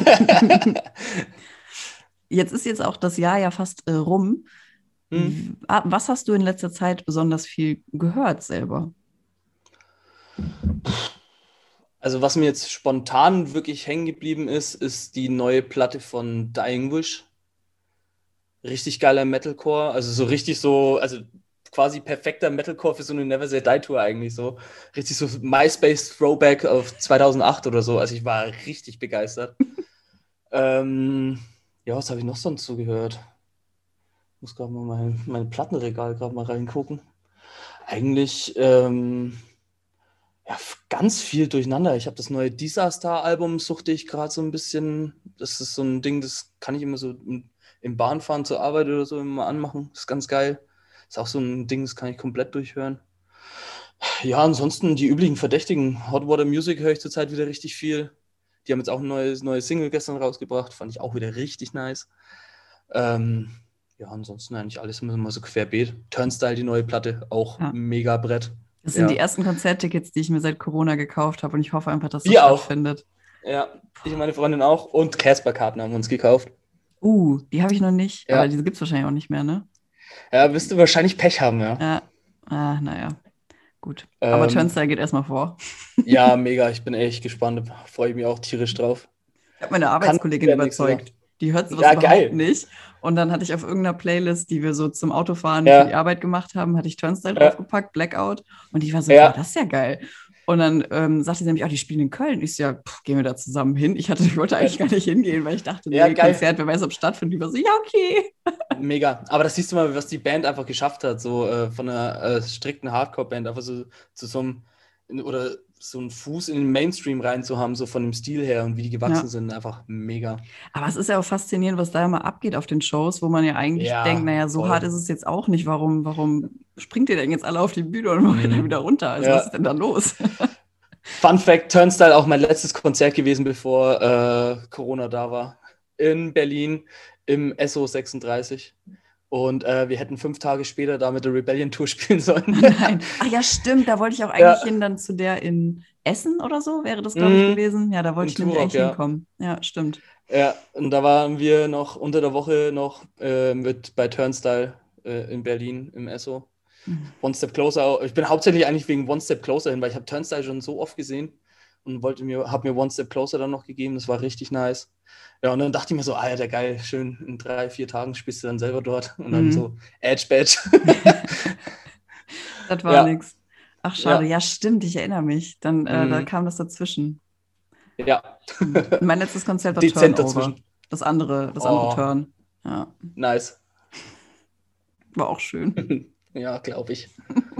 Speaker 2: Jetzt ist jetzt auch das Jahr ja fast äh, rum. Hm. Was hast du in letzter Zeit besonders viel gehört selber?
Speaker 3: Also was mir jetzt spontan wirklich hängen geblieben ist, ist die neue Platte von Dying Wish. Richtig geiler Metalcore, also so richtig so, also quasi perfekter Metalcore für so eine Never Say Die Tour eigentlich so. Richtig so MySpace Throwback auf zweitausendacht oder so, also ich war richtig begeistert. ähm, ja, was habe ich noch sonst so gehört? Ich muss gerade mal mein, mein Plattenregal gerade mal reingucken. Eigentlich, ähm, ja, ganz viel durcheinander. Ich habe das neue Disaster-Album, suchte ich gerade so ein bisschen. Das ist so ein Ding, das kann ich immer so im, im Bahnfahren zur Arbeit oder so immer anmachen. Das ist ganz geil. Ist auch so ein Ding, das kann ich komplett durchhören. Ja, ansonsten die üblichen Verdächtigen. Hot Water Music höre ich zurzeit wieder richtig viel. Die haben jetzt auch ein neues, neues Single gestern rausgebracht. Fand ich auch wieder richtig nice. Ähm, ja, ansonsten eigentlich alles immer mal so querbeet. Turnstile, die neue Platte, auch ja. mega Brett.
Speaker 2: Das sind
Speaker 3: ja.
Speaker 2: die ersten Konzerttickets, die ich mir seit Corona gekauft habe und ich hoffe einfach, dass das
Speaker 3: Wir
Speaker 2: stattfindet.
Speaker 3: Auch. Ja, ich und meine Freundin auch. Und Casper-Karten haben wir uns gekauft.
Speaker 2: Uh, die habe ich noch nicht,
Speaker 3: ja.
Speaker 2: aber diese gibt es wahrscheinlich auch nicht mehr, ne?
Speaker 3: Ja, wirst du wahrscheinlich Pech haben, ja.
Speaker 2: Ja, ah, naja, gut. Ähm, aber Turnstile geht erstmal vor.
Speaker 3: Ja, mega, ich bin echt gespannt. Freue ich mich auch tierisch drauf.
Speaker 2: Ich habe meine Arbeitskollegin Kann überzeugt. Die hört sowas
Speaker 3: ja,
Speaker 2: überhaupt
Speaker 3: geil.
Speaker 2: nicht. Und dann hatte ich auf irgendeiner Playlist, die wir so zum Autofahren
Speaker 3: ja.
Speaker 2: für die Arbeit gemacht haben, hatte ich Turnstile
Speaker 3: ja.
Speaker 2: draufgepackt, Blackout. Und ich war so,
Speaker 3: ja.
Speaker 2: oh, das ist ja geil. Und dann ähm, sagte sie nämlich, oh, die spielen in Köln. Ich so, ja, pff, gehen wir da zusammen hin. Ich, hatte, ich wollte eigentlich gar nicht hingehen, weil ich dachte, nee,
Speaker 3: ja, geil.
Speaker 2: Konzert, wer weiß, ob es stattfindet. Ich war so, ja, okay.
Speaker 3: Mega. Aber das siehst du mal, was die Band einfach geschafft hat, so äh, von einer äh, strikten Hardcore-Band, einfach so zu so einem, oder so einen Fuß in den Mainstream rein zu haben, so von dem Stil her und wie die gewachsen ja. sind, einfach mega.
Speaker 2: Aber es ist ja auch faszinierend, was da immer abgeht auf den Shows, wo man ja eigentlich
Speaker 3: ja,
Speaker 2: denkt, naja, so voll. hart ist es jetzt auch nicht. Warum, warum springt ihr denn jetzt alle auf die Bühne und macht mhm. dann wieder runter? Also ja. was ist denn da los?
Speaker 3: Fun Fact, Turnstile auch mein letztes Konzert gewesen, bevor äh, Corona da war. in Berlin im S O sechsunddreißig. Und äh, wir hätten fünf Tage später da mit der Rebellion Tour spielen sollen.
Speaker 2: Nein. Ach ja, stimmt. Da wollte ich auch eigentlich ja. hin, dann zu der in Essen oder so, wäre das, glaube ich, mm, gewesen. Ja, da wollte ich nämlich eigentlich ja. hinkommen. Ja, stimmt.
Speaker 3: Ja, und da waren wir noch unter der Woche noch äh, mit bei Turnstile äh, in Berlin im S O. Mhm. One Step Closer. Ich bin hauptsächlich eigentlich wegen One Step Closer hin, weil ich habe Turnstile schon so oft gesehen und wollte mir, habe mir One Step Closer dann noch gegeben. Das war richtig nice. Ja, und dann dachte ich mir so, Alter, geil, schön, in drei, vier Tagen spielst du dann selber dort. Und dann mhm. so, Edge Badge.
Speaker 2: Das war ja. nix. Ach, schade. Ja. ja, stimmt, ich erinnere mich. Dann äh, mhm. da kam das dazwischen.
Speaker 3: Ja.
Speaker 2: Mein letztes Konzert war
Speaker 3: Dezent
Speaker 2: Turnover.
Speaker 3: Dazwischen.
Speaker 2: Das andere, das andere oh. Turn. Ja.
Speaker 3: Nice.
Speaker 2: War auch schön.
Speaker 3: Ja, glaube ich.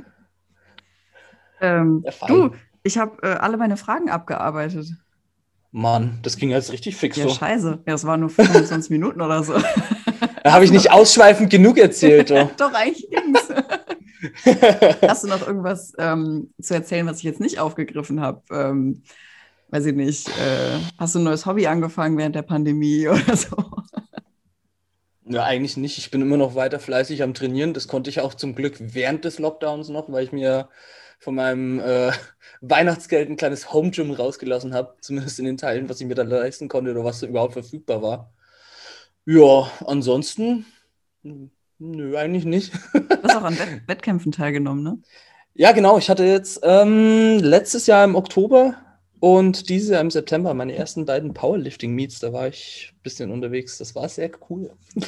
Speaker 2: ähm, du, ich habe äh, alle meine Fragen abgearbeitet.
Speaker 3: Mann, das ging jetzt richtig fix
Speaker 2: ja,
Speaker 3: so.
Speaker 2: Ja, scheiße. Ja, es waren nur fünfundzwanzig Minuten oder so.
Speaker 3: Da habe ich nicht ausschweifend genug erzählt. Oh.
Speaker 2: Doch, eigentlich ging's. Hast du noch irgendwas ähm, zu erzählen, was ich jetzt nicht aufgegriffen habe? Ähm, weiß ich nicht. Äh, hast du ein neues Hobby angefangen während der Pandemie oder so?
Speaker 3: Ja, eigentlich nicht. Ich bin immer noch weiter fleißig am Trainieren. Das konnte ich auch zum Glück während des Lockdowns noch, weil ich mir von meinem äh, Weihnachtsgeld ein kleines Home-Gym rausgelassen habe. Zumindest in den Teilen, was ich mir dann leisten konnte oder was da überhaupt verfügbar war. Ja, ansonsten, nö, eigentlich nicht.
Speaker 2: Du hast auch an Wett- Wettkämpfen teilgenommen, ne?
Speaker 3: Ja, genau. Ich hatte jetzt ähm, letztes Jahr im Oktober und dieses Jahr im September meine ersten beiden Powerlifting-Meets. Da war ich ein bisschen unterwegs. Das war sehr cool.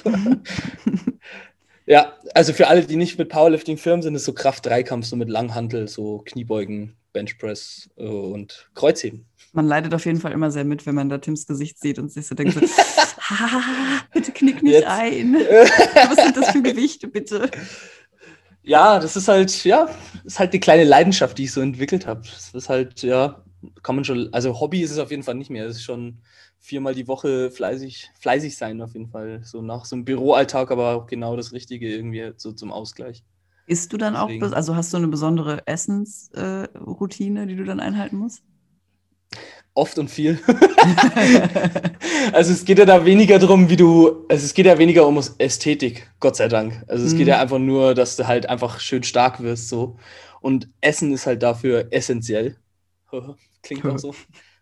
Speaker 3: Ja, also für alle, die nicht mit Powerlifting firm sind, ist so Kraft-Dreikampf, so mit Langhantel, so Kniebeugen, Benchpress äh, und Kreuzheben.
Speaker 2: Man leidet auf jeden Fall immer sehr mit, wenn man da Tims Gesicht sieht und sich so denkt, so, ah, bitte knick nicht Jetzt. ein. Was sind das für Gewichte, bitte?
Speaker 3: Ja, das ist halt, ja, ist halt die kleine Leidenschaft, die ich so entwickelt habe. Das ist halt, ja, kann man schon, also Hobby ist es auf jeden Fall nicht mehr. Es ist schon viermal die Woche fleißig, fleißig sein auf jeden Fall. So nach so einem Büroalltag, aber auch genau das Richtige irgendwie so zum Ausgleich.
Speaker 2: Isst du dann Deswegen. auch, also hast du eine besondere Essensroutine, äh, die du dann einhalten musst?
Speaker 3: Oft und viel. Also es geht ja da weniger drum, wie du, also es geht ja weniger um Ästhetik, Gott sei Dank. Also es mhm. geht ja einfach nur, dass du halt einfach schön stark wirst, so. Und Essen ist halt dafür essentiell. Klingt auch so.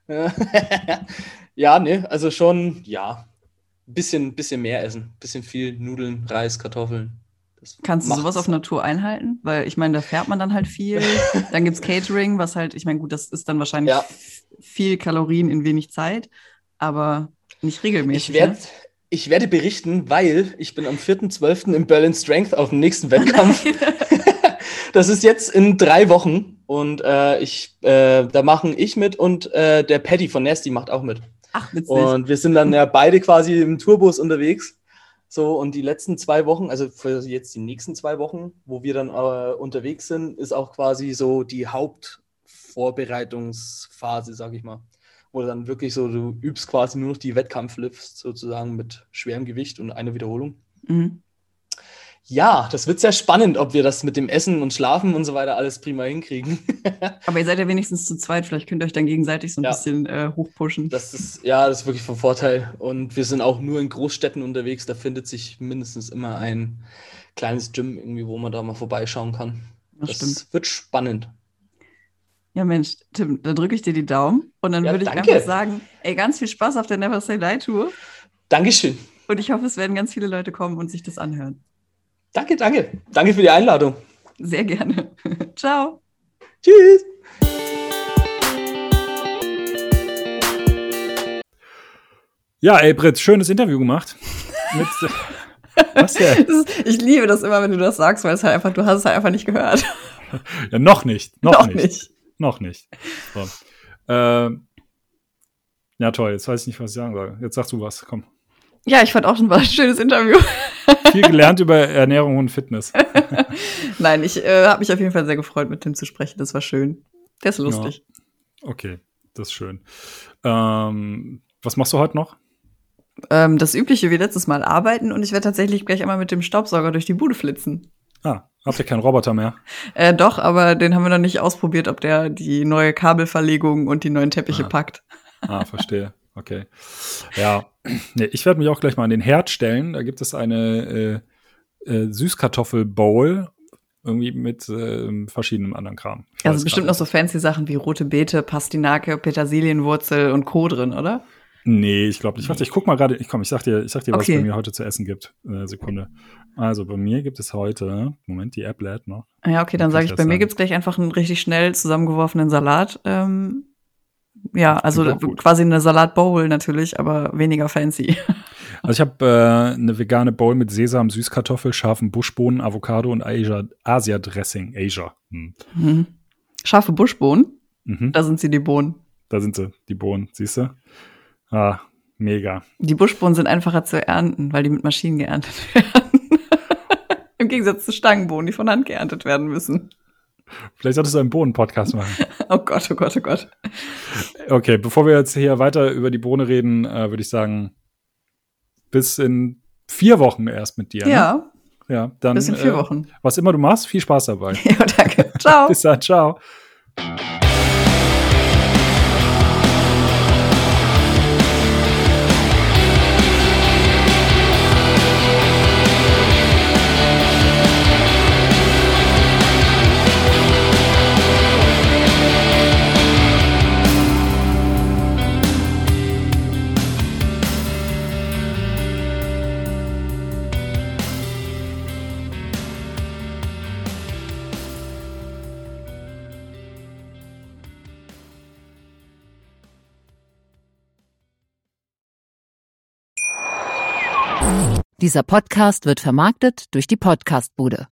Speaker 3: Ja, ne, also schon, ja, bisschen, bisschen mehr essen. Bisschen viel Nudeln, Reis, Kartoffeln. Das
Speaker 2: Kannst du sowas auf Natur einhalten? Weil ich meine, da fährt man dann halt viel. Dann gibt's Catering, was halt, ich meine, gut, das ist dann wahrscheinlich ja. viel Kalorien in wenig Zeit, aber nicht regelmäßig.
Speaker 3: Ich, werd,
Speaker 2: ne?
Speaker 3: ich werde berichten, weil ich bin am vierten zwölften im Berlin Strength auf dem nächsten Wettkampf. Das ist jetzt in drei Wochen und äh, ich, äh, da machen ich mit und äh, der Paddy von Nasty macht auch mit.
Speaker 2: Ach, witzig.
Speaker 3: Und wir sind dann ja beide quasi im Tourbus unterwegs. So, und die letzten zwei Wochen, also für jetzt die nächsten zwei Wochen, wo wir dann äh, unterwegs sind, ist auch quasi so die Hauptvorbereitungsphase, sag ich mal. Wo dann wirklich so, du übst quasi nur noch die Wettkampflifts sozusagen mit schwerem Gewicht und einer Wiederholung.
Speaker 2: Mhm.
Speaker 3: Ja, das wird sehr spannend, ob wir das mit dem Essen und Schlafen und so weiter alles prima hinkriegen.
Speaker 2: Aber ihr seid ja wenigstens zu zweit, vielleicht könnt ihr euch dann gegenseitig so ein
Speaker 3: ja.
Speaker 2: bisschen äh, hochpushen.
Speaker 3: Das ist, ja, das ist wirklich von Vorteil. Und wir sind auch nur in Großstädten unterwegs, da findet sich mindestens immer ein kleines Gym irgendwie, wo man da mal vorbeischauen kann.
Speaker 2: Das,
Speaker 3: das
Speaker 2: stimmt.
Speaker 3: Wird spannend.
Speaker 2: Ja Mensch, Tim, da drücke ich dir die Daumen und dann
Speaker 3: ja,
Speaker 2: würde ich
Speaker 3: danke.
Speaker 2: einfach sagen, ey, ganz viel Spaß auf der Never Say Die Tour.
Speaker 3: Dankeschön.
Speaker 2: Und ich hoffe, es werden ganz viele Leute kommen und sich das anhören.
Speaker 3: Danke, danke. Danke für die Einladung.
Speaker 2: Sehr gerne. Ciao.
Speaker 3: Tschüss.
Speaker 1: Ja, ey, Britt, schönes Interview gemacht. Mit, was denn?
Speaker 2: Ist, ich liebe das immer, wenn du das sagst, weil es halt einfach, du hast es halt einfach nicht gehört.
Speaker 1: Ja, noch nicht. Noch,
Speaker 2: noch
Speaker 1: nicht.
Speaker 2: nicht.
Speaker 1: Noch nicht. So. Ähm, ja, toll. Jetzt weiß ich nicht, was ich sagen soll. Jetzt sagst du was. Komm.
Speaker 2: Ja, ich fand auch schon mal ein schönes Interview.
Speaker 1: Viel gelernt über Ernährung und Fitness.
Speaker 2: Nein, ich äh, habe mich auf jeden Fall sehr gefreut, mit Tim zu sprechen. Das war schön. Der ist lustig.
Speaker 1: Ja. Okay, das ist schön. Ähm, was machst du heute noch?
Speaker 2: Ähm, das Übliche wie letztes Mal arbeiten und ich werde tatsächlich gleich einmal mit dem Staubsauger durch die Bude flitzen.
Speaker 1: Ah, habt ihr keinen Roboter mehr?
Speaker 2: Äh, doch, aber den haben wir noch nicht ausprobiert, ob der die neue Kabelverlegung und die neuen Teppiche
Speaker 1: ah.
Speaker 2: packt.
Speaker 1: Ah, verstehe. Okay. Ja, nee, ich werde mich auch gleich mal an den Herd stellen. Da gibt es eine äh, äh, Süßkartoffel-Bowl irgendwie mit äh, verschiedenem anderen Kram. Ich
Speaker 2: Also
Speaker 1: weiß
Speaker 2: bestimmt
Speaker 1: gar
Speaker 2: noch so fancy Sachen wie rote Beete, Pastinake, Petersilienwurzel und Co. drin, oder?
Speaker 1: Nee, ich glaube nicht. Warte, ich guck mal gerade. Ich komm, ich sag dir, ich sag dir, was
Speaker 2: Okay.
Speaker 1: es bei mir heute zu essen gibt. Äh, Sekunde. Also bei mir gibt es heute, Moment, die App lädt noch.
Speaker 2: Ja, okay, dann
Speaker 1: Kann
Speaker 2: sage
Speaker 1: ich
Speaker 2: ich,
Speaker 1: das
Speaker 2: bei mir
Speaker 1: sagen?
Speaker 2: gibt's gleich einfach einen richtig schnell zusammengeworfenen Salat. Ähm, ja, also
Speaker 1: Klingt auch gut.
Speaker 2: quasi eine Salatbowl natürlich, aber weniger fancy.
Speaker 1: Also ich habe äh, eine vegane Bowl mit Sesam, Süßkartoffel, scharfen Buschbohnen, Avocado und Asia, Asia-Dressing. Asia. Hm.
Speaker 2: Mhm. Scharfe Buschbohnen,
Speaker 1: Mhm.
Speaker 2: da sind sie die Bohnen.
Speaker 1: Da sind sie, die Bohnen, siehst du? Ah, mega.
Speaker 2: Die Buschbohnen sind einfacher zu ernten, weil die mit Maschinen geerntet werden. Im Gegensatz zu Stangenbohnen, die von Hand geerntet werden müssen.
Speaker 1: Vielleicht solltest du einen Bohnen-Podcast machen.
Speaker 2: Oh Gott, oh Gott, oh Gott.
Speaker 1: Okay, bevor wir jetzt hier weiter über die Bohne reden, äh, würde ich sagen, bis in vier Wochen erst mit dir.
Speaker 2: Ja,
Speaker 1: Ne? Ja, dann.
Speaker 2: bis in vier
Speaker 1: äh,
Speaker 2: Wochen.
Speaker 1: Was immer du machst, viel Spaß dabei.
Speaker 2: Ja, danke. Ciao.
Speaker 1: Bis dann, ciao.
Speaker 4: Dieser Podcast wird vermarktet durch die Podcastbude.